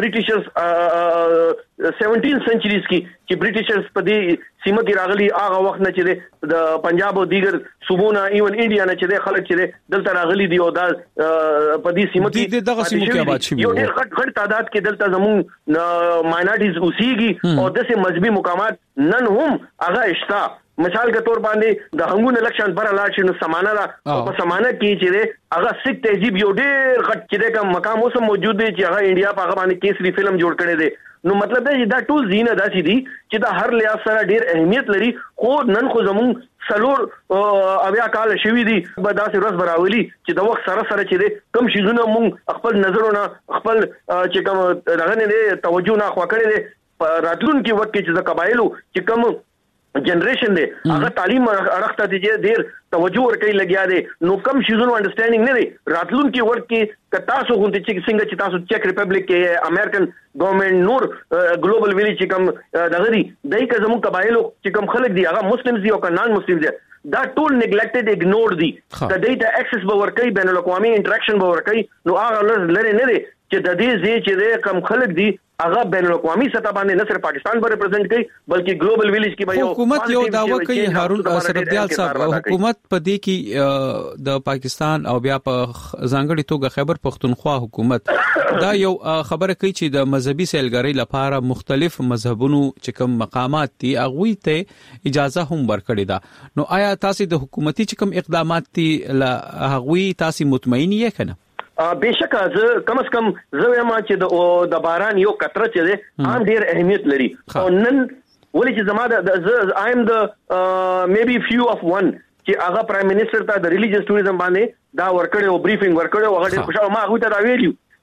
برټیشرز 17 سنچریز کې چې برټیشرز په دې سیمه کې راغلي هغه وخت نه چې د پنجاب او دیگر صوبونه ایون انډیا نه چې خلک چې دلته راغلي دي او دا په دې سیمه کې دغه سیمه کې آباد شوي یو ډېر غټ تعداد کې دلته زمون ماینورټیز اوسېږي او دغه مذهبي مقامات نن هم هغه اشتا. مثال کے طور باندې د هنګون الیکشن پر لاړ شي نو سمانه را په سمانه کې چې هغه سیک تهذیب یو ډېر غټ چې د مقام اوس موجود دی چې هغه انډیا په هغه باندې کیسری فلم جوړ کړي دي. نو مطلب دا چې دا ټول زینه داسي دي چې دا هر لحاظ سره ډېر اهمیت لري. خو نن خو زمون سلور اویا کال شوی دي به داسې ورځ براولي چې د وخت سره چې کم شیزونه مونږ خپل نظرونه خپل چې کوم دغه نه توجه نه خوا کړی دي راتلونکي وخت کې چې د قبایلو چې کوم جنریشن دی هغه تعلیم اړخته دي ډیر توجه ورکړي لګیا دي نو کم شیزونو انډرستانډینګ نه دی راتلونکي ورک کې ک تاسو غونډه چې څنګه چې تاسو چک ریپبلیک کې امریکن ګورنمنت نور ګلوبل ویلیج چې کوم دغه دي دای که زموږ قبایلو چې کوم خلک دي هغه مسلمانز دي او که نان مسلمانز دي دا ټول نیګلیکټډ اګنور دي د ډیټا اکسس به ورکړي بین الاقوامي انټریکشن به ورکړي نو هغه لري نه دي چې د دې ځای چې کم خلک دي هغه بین الاقوامي سطح باندې نه صرف پاکستان به ریپرزینټ کوي بلکې ګلوبل ویلیج کې به حکومت یو داوا کوي هارون سربدیال صاحب حکومت په دې کې د پاکستان او بیا په ځانګړي توګه خیبر پختونخوا حکومت دا یو خبره کوي چې د مذهبي سیلګری لپاره مختلف مذهبونو چې کوم مقامات دي هغه ته اجازه هم ورکړي ده نو آیا تاسو د حکومتي چې کوم اقدامات دي هغه تاسو مطمئن یې کنه بهشکه زه کم از کم زه یم چې د باران یو قطره چې ده عام ډیر اهمیت لري او نن ولې چې زما د I am the maybe few of one چې هغه پرایم منسٹر ته د ریلیجیس ټوریزم باندې دا ورکړو بریفینګ ورکړو هغه ډیر خوشاله ما هغه ته دا ویلو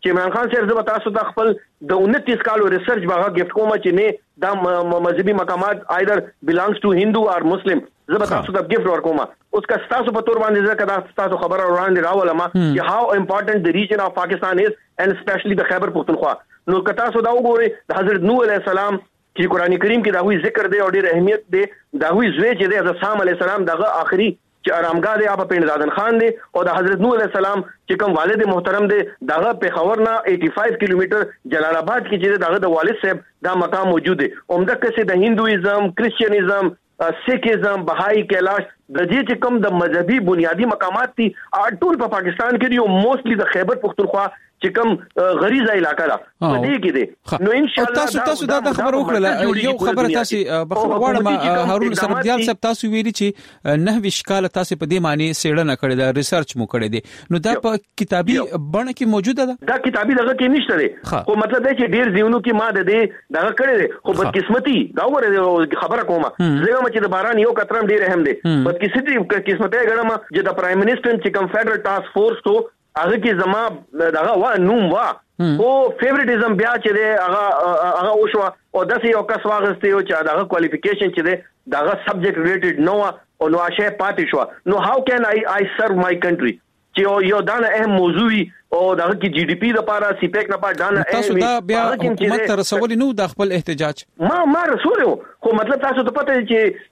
چې عمران خان صاحب زه تاسو ته خپل د 29 کالو ریسرچ باغه گیفت کوم چې نه دا مذهبي مقامات either belongs to Hindu or Muslim زه به تاسو ته گیفت ورکوم. اوس که تاسو په تور باندې ځکه دا تاسو خبره وړاندې راولم چې how important the region of Pakistan is and especially the Khyber Pakhtunkhwa. نو که تاسو دا وګورئ د حضرت نوح علیه السلام چې قران کریم کې دا وی ذکر دی او ډېر اهمیت دی دا وی زوی چې دی حضرت سام علیه السلام دغه آخري چې آرامګاه دی اپ پند زادن خان دی او د حضرت نوح علیه السلام چې کوم والد محترم دی دغه پیښور نه 85 کیلومتر جلال آباد کې چې دغه د والد صاحب دا مقام موجود دی. عمده کسه د هندویزم کرسچینیزم سیکیزم بهائی کیلاش د دې چې کوم د مذهبي بنیادی مقامات دي ټول په پاکستان کې دی او موستلی د خیبر پختونخوا چې کوم غریزه علاقہ ده په دې کې دي. نو ان شاء الله تاسو دا خبر وکړه یو خبره تاسو بخښنه غواړم هارون سربدیال صاحب تاسو ویلي چې 9 شکاله تاسو په دې معنی سیړنه کړې ده ریسرچ مو کړې دي نو دا په کتابي بڼه کې موجوده ده دا کتابي دغه کې نشته دی خو مطلب دی چې ډیر ځینو کې ما د دې دغه کړې ده خو بدقسمتي دا وره خبره کومه زه چې د باران یو کترم ډیر اهم دی بدقسمتي غړم چې د پرایم منسٹر چې کوم فیډرل ټاسک فورس ته هغه کې زما دغه وا نوم وا او فیوریټیزم بیا چې دی هغه اوشو او داسې یو کس واغسته یو چې دغه کوالیفیکیشن چې دی دغه سبجیکټ ریلیټډ نو او نو اشه پاتې شو نو هاو کین آی سرو مای کنټری چې یو دانه اهم موضوع او دغه کې جی ډی پی د لپاره سی پیک نه پات دانه تاسو دا بیا حکومت تر رسولي نو د خپل احتجاج ما رسول خو مطلب تاسو ته پته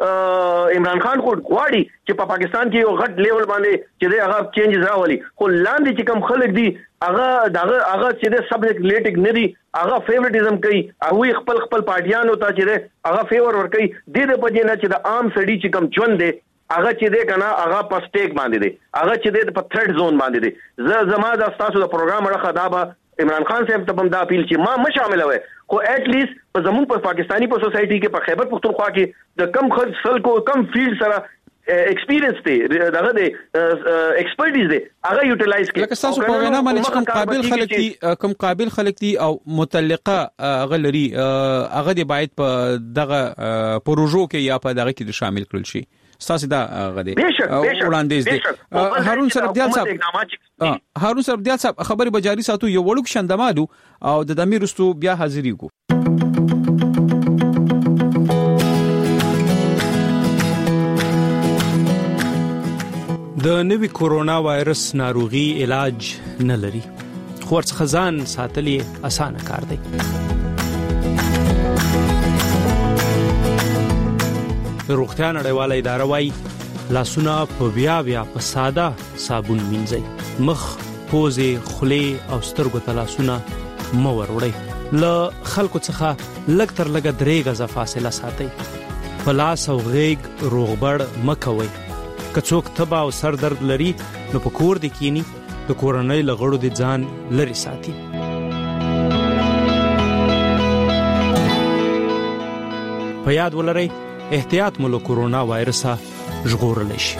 چې عمران خان کو غواړي چې په پاکستان کې یو غټ لیول باندې چې هغه چینجز راولي خو لاندې چې کم خلک دي هغه چې د سبجیکټ ریلیټډ نه دي هغه فیوریټیزم کوي هغه خپل پارټیانو ته چې هغه فیور ور کوي د دې په جنه چې د عام سړي چې کم ژوند دی هغه چې دې کنه هغه په سټیک باندې دي هغه چې دې په تھرډ زون باندې دي زما د تاسو د پروګرام راخه دا به عمران خان صاحب ته هم دا اپیل چې ما شامل وای خو اټ لیست په زمون په پاکستانی په سوسایټي کې په خیبر پختونخوا کې د کم خلکو کم فیلډ سره ایکسپیرینس دی دغه دی ایکسپرټیز دی هغه یوټیلایز کړي لکه تاسو په وینا باندې کوم قابل خلک دي او متعلقه غلري هغه دی باید په دغه پروژو کې یا په دغه کې شامل کړل شي تاسو دا غدي وړاندیز دي هارون سربدیال صاحب خبري بجاری ساتو یو وړوک شندمالو او د دمیرستو بیا حاضری کو د نوي کورونا وایرس ناروغي علاج نه لري خو ورڅ خزان ساتلې اسانه کار دی. روغتیا نړیواله اداره وايي لاسونه په بیا په ساده صابون مینځئ مخ پوزې خولې او سترګو ته لاسونه مه وروړئ له خلکو څخه لږ تر لږه 3 غزه فاصله ساتئ په لاس او غېږ روغبړ مه کوئ که څوک تبه او سر درد لري نو په کور دې کینی د کورنۍ له غړو دې ځان لرې ساتي. په یاد ولرئ احتیاط مو له کورونا وایرسه ژغورلی شي.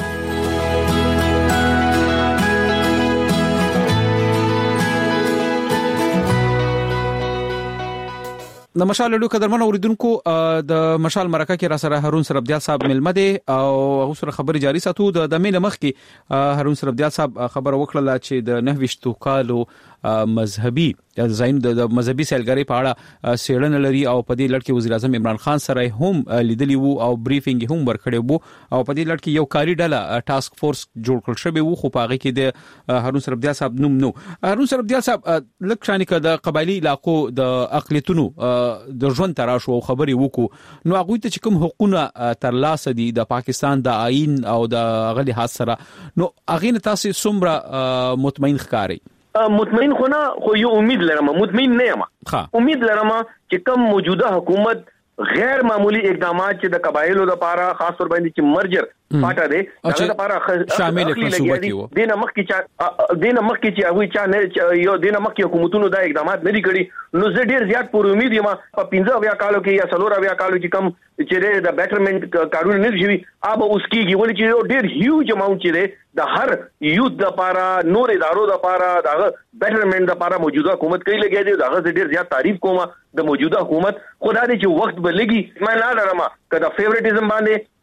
د مشال لډو قدرمن اوریدونکو د مشال مرکه کې را سره هارون سربدیال صاحب ملمه دي او هغه سره خبري جاری ساتو د مینه مخ کې هارون سربدیال صاحب خبر وکړه چې د 9 کالو مذهبي زاین د مذهبي سیلګری په اړه سیړن لري او په دې لړ کې وزیر اعظم عمران خان سره هم لیدلی وو او بریفینګ هم ورکړی وو او په دې لړ کې یو کاری ډله ټاسک فورس جوړ کړل شوی وو خو په هغه کې د هارون سربدیال صاحب نوم نو. هارون سربدیال صاحب لکه شانې ک د قبایلی علاقو د اقلیتونو د ژوند تراشو خبري وکړو نو هغه ته چې کوم حقوقونه تر لاسه دي د پاکستان د آئین او د غلي حاصره نو هغه نه تاسو څومره مطمئن ښکاری؟ مطمئن خو نه خو یو امید لرم مطمئن نه یم امید لرم چې کوم موجوده حکومت غیر معمولی اقدامات چې د قبایلو لپاره خاص طور باندې چې مرجر پاټه دي هغه لپاره شامل کړي دینه مخ کې چې هغه چا نه یو دینه مخ کې حکومتونو دا اقدامات نه دي کړي نو زه ډیر زیات پر امید یم په 15 کالو کې یا 16 کالو کې کم چې د بیټرمنټ کارونه نه شي اب اوس کېږي ولې چې ډیر هیوج اماونت چې د هر یوث لپاره نور ادارو لپاره د بیټرمنټ لپاره موجوده حکومت کوي لګي دي هغه ډیر زیات تعریف کوم د موجوده حکومت خدای دې چې وخت بلګي ما نه لرم کدا فیوریټیزم باندې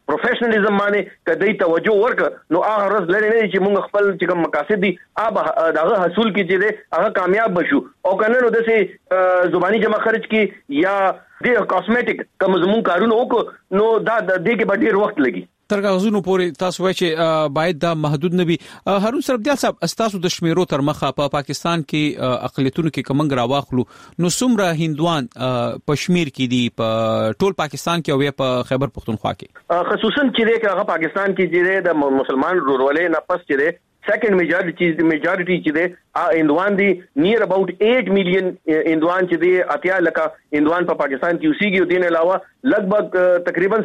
پروفیشنلیزم باندې کدی توجه ورک نو هغه ورځ لري نه چې موږ خپل چې کوم مقاصد دي هغه حاصل کی چې هغه کامیاب بشو او کنه نو دسه زبانی جمع خرج کی یا د کاسمیټک کوم زمون کارونه وک نو دا د دې کې ډیر وخت لګي تر غوښنو پورې تاسو وایي چې باید دا محدود نه وي. هارون سربدیال صاحب استاسو د شمیرو تر مخه په پاکستان کې اقلیتونو کې کومنګ راواخلو نو څومره هندوان په شمیر کې دي په ټول پاکستان کې او په خیبر پختونخوا کې خصوصا چې هغه پاکستان کې چې د مسلمان رورولې نه پس چې second majority چې ده هندوان دي near about 8 million هندوان چې دي اتیا لکه هندوان په پاکستان کې اوسېږي او دین علاوه لګبګ تقریبا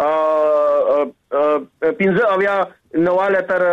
15 نواله تر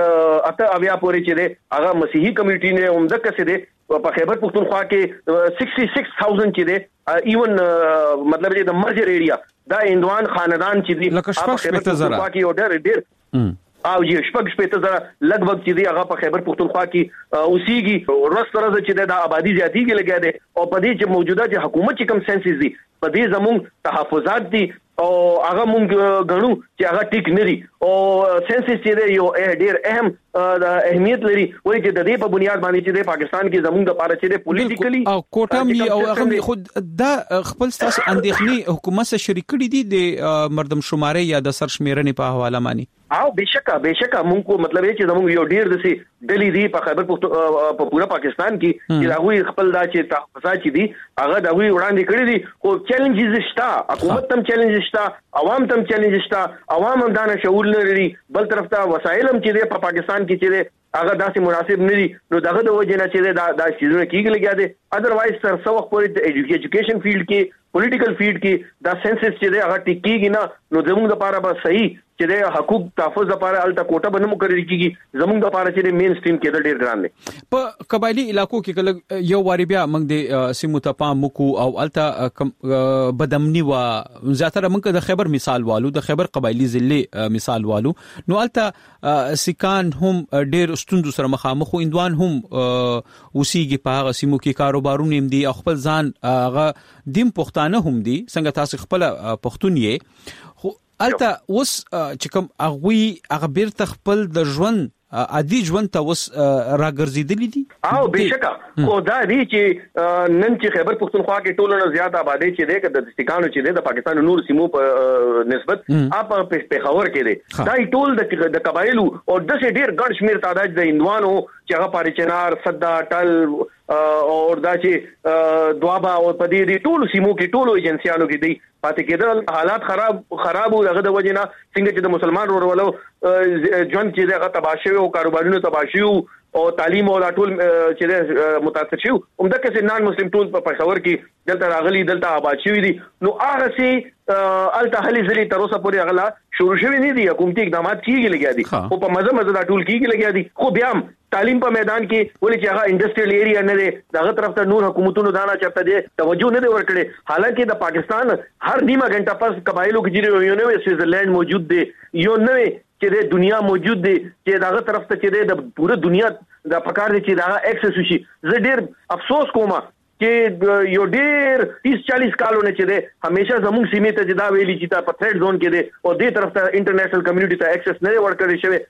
8 پورې چې ده هغه مسیحي کمیونټي نه عمدک څه ده په خیبر پختونخوا کې 66000 چې ده ایون مطلب چې د مرجر ایریا دا هندوان خاندان چې دي په خیبر پختونخوا کې او ډېر او یو شپږ زره لګبګ چې دی هغه په خیبر پختونخوا کې اوسېږي ورسره چې د آبادی زیاتېږي لګیا دی او په دې چې موجوده چې حکومت چې کوم سنسز دي په دې زموږ تحفظات دي او هغه مونږ غنو چې هغه ټیک نه دي او سنسز چې دی یو ډېر اهم اهمیت لري وایي چې د دې په بنیاد باندې چې د پاکستان کې زموږ د لپاره چې د پولیټیکلی او کوټامي او هغه خود دا خپل تاسو اندېښنې حکومت سره شریک کړي دي د مردم شمارې یا د سرشمیرنې په حواله باندې او بشکا مونږ کو مطلب یې چې زموږ یو ډیر د سي ډلی دی په خیبر په پورا پاکستان کې چې هغه خپل دا چې تحفظات دي هغه د هغه وړاندې کړی دي خو چیلنجز شته حکومت تم چیلنجز شته عوام تم چیلنجز شته عوام هم دا نه شعور لري بل طرف ته وسایل هم چې په پاکستان کې چې هغه داسې مناسب نه دي نو دغه د وجه نه چې دا چیزونه کیږي لګیا دي اذروایز تر څو وخت پورې د ایجوکیشن فیلډ کې پولیټیکل فیلډ کې دا سنسس چې هغه ټیکيږي نه نو زموږ لپاره به صحیح چې د حقوق تحفظ لپاره الته کوټه بنه مقرر کیږي زموږ لپاره چې مین سټریم کې ډېر ګران دي په قبایلی علاقو کې کله یو واری بیا موږ د سیمو ته پام وکړو او الته بدامنی و زیاتره موږ د خیبر مثال والو د خیبر قبایلی ضلع مثال والو نو الته سکان هم ډېر ستوندو سره مخامخ او اندوان هم وسیږي په هغه سیمو کې کاروبارونه هم دي خپل ځان هغه دیم پښتانه هم دي څنګه تاسو خپل پښتون یې خو الته اوس چې کوم هغه بیرته خپل د ژوند عادي ژوند ته اوس راګرځیدلې دي او بشکا خو دا دی چې نن چې خیبر پختونخوا کې ټولو نه زیات آبادی چې ده د استکانو چې ده د پاکستان نور سیمو په نسبت اپ په خبر کې ده دا ټول د قبایلو او د ډېر ګڼ شمیر تعداد د هندوانو چې هغه پاره چنار صدا ټل او دا چې دوابا او پدې ټول سیمو کې ټولو ایجنسیانو کې دي پاتې کېدل حالات خراب او هغه د وجنه څنګه چې د مسلمان ورولو ژوند چې هغه تباشه او کاروبارونو تباشه او تعلیم او ټول چې متاثر شو همدا کې نان مسلم ټول په پېښور کې دلته راغلي دلته آباد شوی دي نو هغه سي الته هلي زلي تر اوسه پورې اغلا شروع شوی نه دي حکومتي اقدامات کیږي لګیا دي او په مزه دا ټول کیږي لګیا دي خو بیا تعلیم په میدان کې ولې چې هغه انډستریل ایریا نه دی دغه طرف ته نور حکومتونو دانا چرته دي توجه نه دی ورکړي حالانکه د پاکستان هر نیمه غنټه پس قبایلو کې یو نوې سویټزرلند موجود دی یو نوې چې د دنیا موجود دی چې دغه طرف ته چې د پوره دنیا د پکار دي چې دغه اکسس وشي زه ډېر افسوس کوم چې یو ډېر 30-40 کالونه چې ده همیشه زموږ سیمه ته جدا ویلي چې تا په تھریډ زون کې ده او دې طرف ته انټرنیشنل کمیونټي ته اکسس نه ورکړي شوی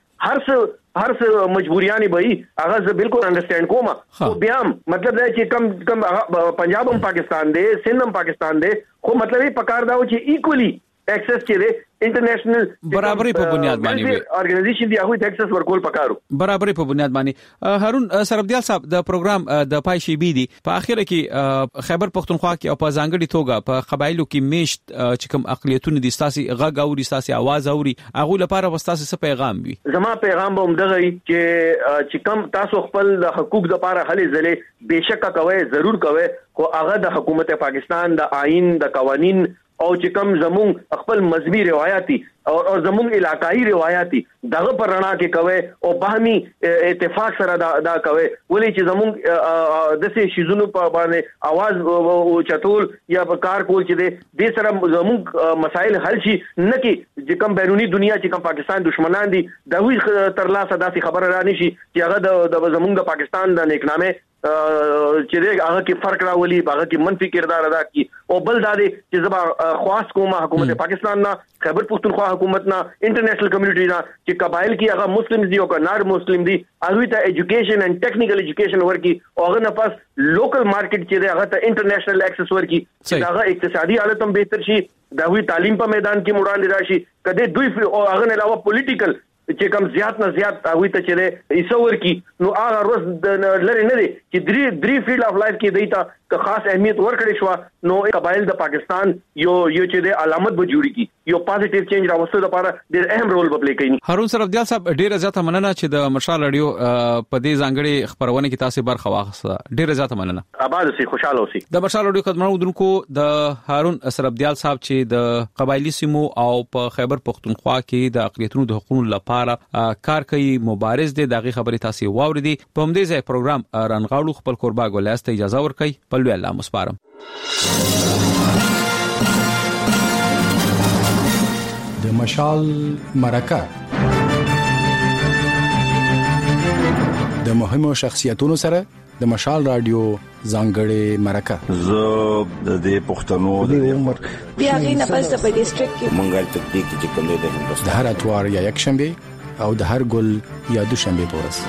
هر څه مجبوریاں به هغه زه بالکل انډرستانډ کوم خو بیا مطلب دا چې کم پنجاب هم پاکستان دی سند هم پاکستان دی خو مطلب یې پکار دا و چې ایکولی ایکسس چې ده انټرنیشنل برابرۍ په بنیاد باندې ارګنایزیشن دی هغه ته ایکسس ورکول پکارو برابرۍ په بنیاد باندې هارون سربدیال صاحب د پروګرام د پای شی بي دي په اخر کې خیبر پختونخوا کې او په ځانګړي توګه په قبایلو کې میشت چې کوم اقلیتونه دي ستاسي غږ او ستاسي आवाज اوري هغه لپاره وستاسي څه پیغام وي زما پیغام به همدغه چې کم تاسو خپل د حقوق لپاره هلي ځلې بهشکه کوي ضرور کوي خو هغه د حکومت پاکستان د آئین د قوانین او چې کوم زمون خپل مذهبي روایتي او زمون علاقائی روایتي دغه پر رڼا کې کوي او باهمي اتفاق سره دا کوي ولې چې زمون د سې شیزونو په باندې आवाज او چتول یا په کار کول چې د سره زمون مسائل حل شي نه کې چې کوم بیرونی دنیا چې کوم پاکستان دشمنان دي دا وی تر لاسه داسې خبره را نشي چې هغه د زمون د پاکستان د نیکنامه چې هغه کې فرق راولي هغه کې منفي کردار ادا کی او بل دا دی چې زما خاص کومه حکومت پاکستان نه خیبر پختونخوا حکومت نه انټرنیشنل کمیونټي نه چې قبایل کې هغه مسلم دي او نار مسلم دي هغه ته ایجوکیشن اینڈ ټیکنیکل ایجوکیشن ورکی او هغه نه پاس لوکل مارکیټ چې هغه ته انټرنیشنل ایکسس ورکی هغه اقتصادي حالت هم بهتر شي دا وی تعلیم په میدان کې وړاندې راشي کده دوی او هغه نه علاوه پولیټیکل چې کم زیات نه زیات هغه ته چې ایسور کی نو هغه روز لري نه دي چې درې فیلډ اف لایف کې دیتا که خاص اهمیت ورکړي شو نو قبایل د پاکستان یو چې د علامت به جوړی کی یو پازیټیو چینج راوستلو لپاره ډېر اهم رول به پلی کوي. هارون سرفدیال صاحب ډېر زیاته مننه چې د مشال رادیو په دې ځانګړي خبرونه کې تاسو برخه واخیسته. ډېر زیاته مننه. آباد اوسئ، خوشاله اوسئ. د مشال رادیو خدمتونکو د هارون سرفدیال صاحب چې د قبایلی سیمو او په خیبر پختونخوا کې د اقلیتونو د حقوقو لپاره کار کوي مبارز دي. دغه خبرې تاسو واوریدي. په همدې ځای پروګرام رنغاړو خپل قربا ګولیاست اجازه ورکړي. په لوی الله مسپارم. د مشال مرکه د مهمو شخصیتونو سره د مشال رادیو ځانګړې مرکه زه د دې پښتنو د عمر بیا غینه پس په ډیسټریکټ کې منګل تکتیک چې کوم دی د هندوستان د هر اتوار یا یک شنبه او د هر ګل یا دوشنبه پورس.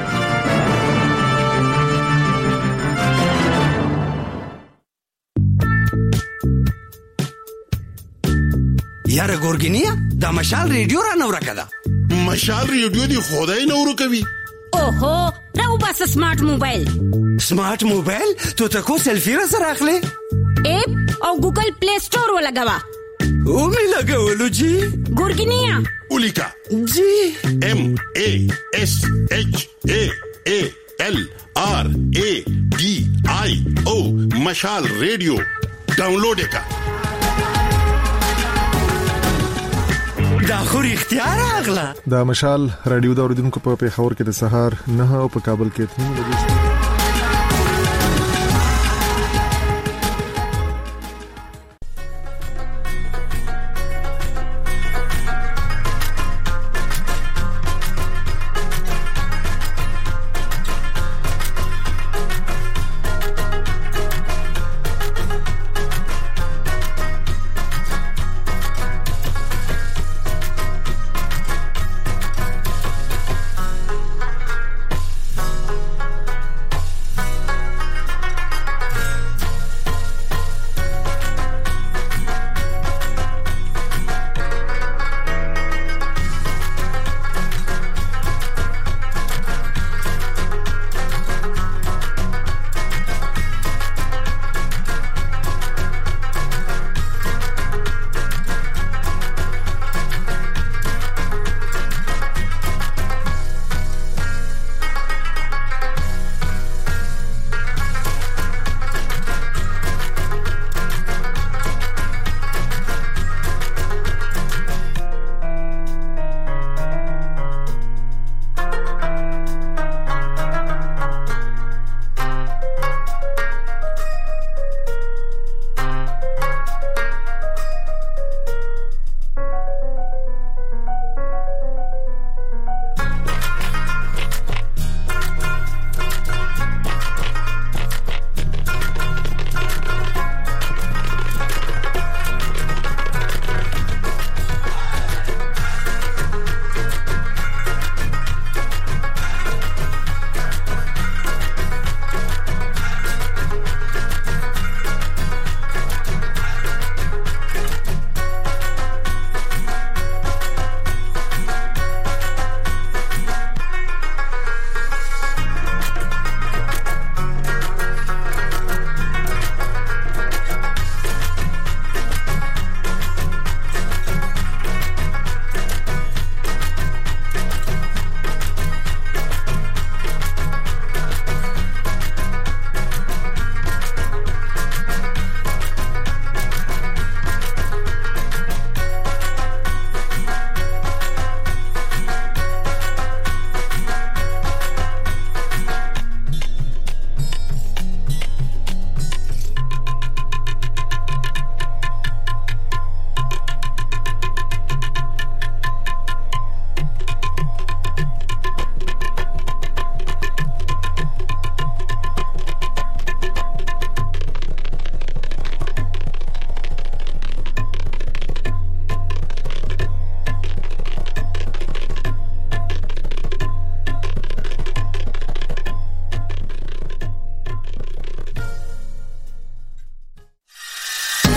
یاره ګورګینیا دا مشال ریډیو را نو راکړه. مشال ریډیو دی خدای نو ورکوي. اوهو راو بس سمارټ موبایل. سمارټ موبایل ته تاسو سلفي را سره اخلي اپ او ګوګل پلی سٹور ولګوا او می لګولو جی ګورګینیا اولیکا جی ام ا اس اچ ا ال ار ا ډي آی او مشال ریډیو ډاونلوډ وکړه. دا خو اختیار اغلا. دا مشال رادیو دا اوریدونکو په پیښور کې د سهار 9 او په کابل کې 3 بجې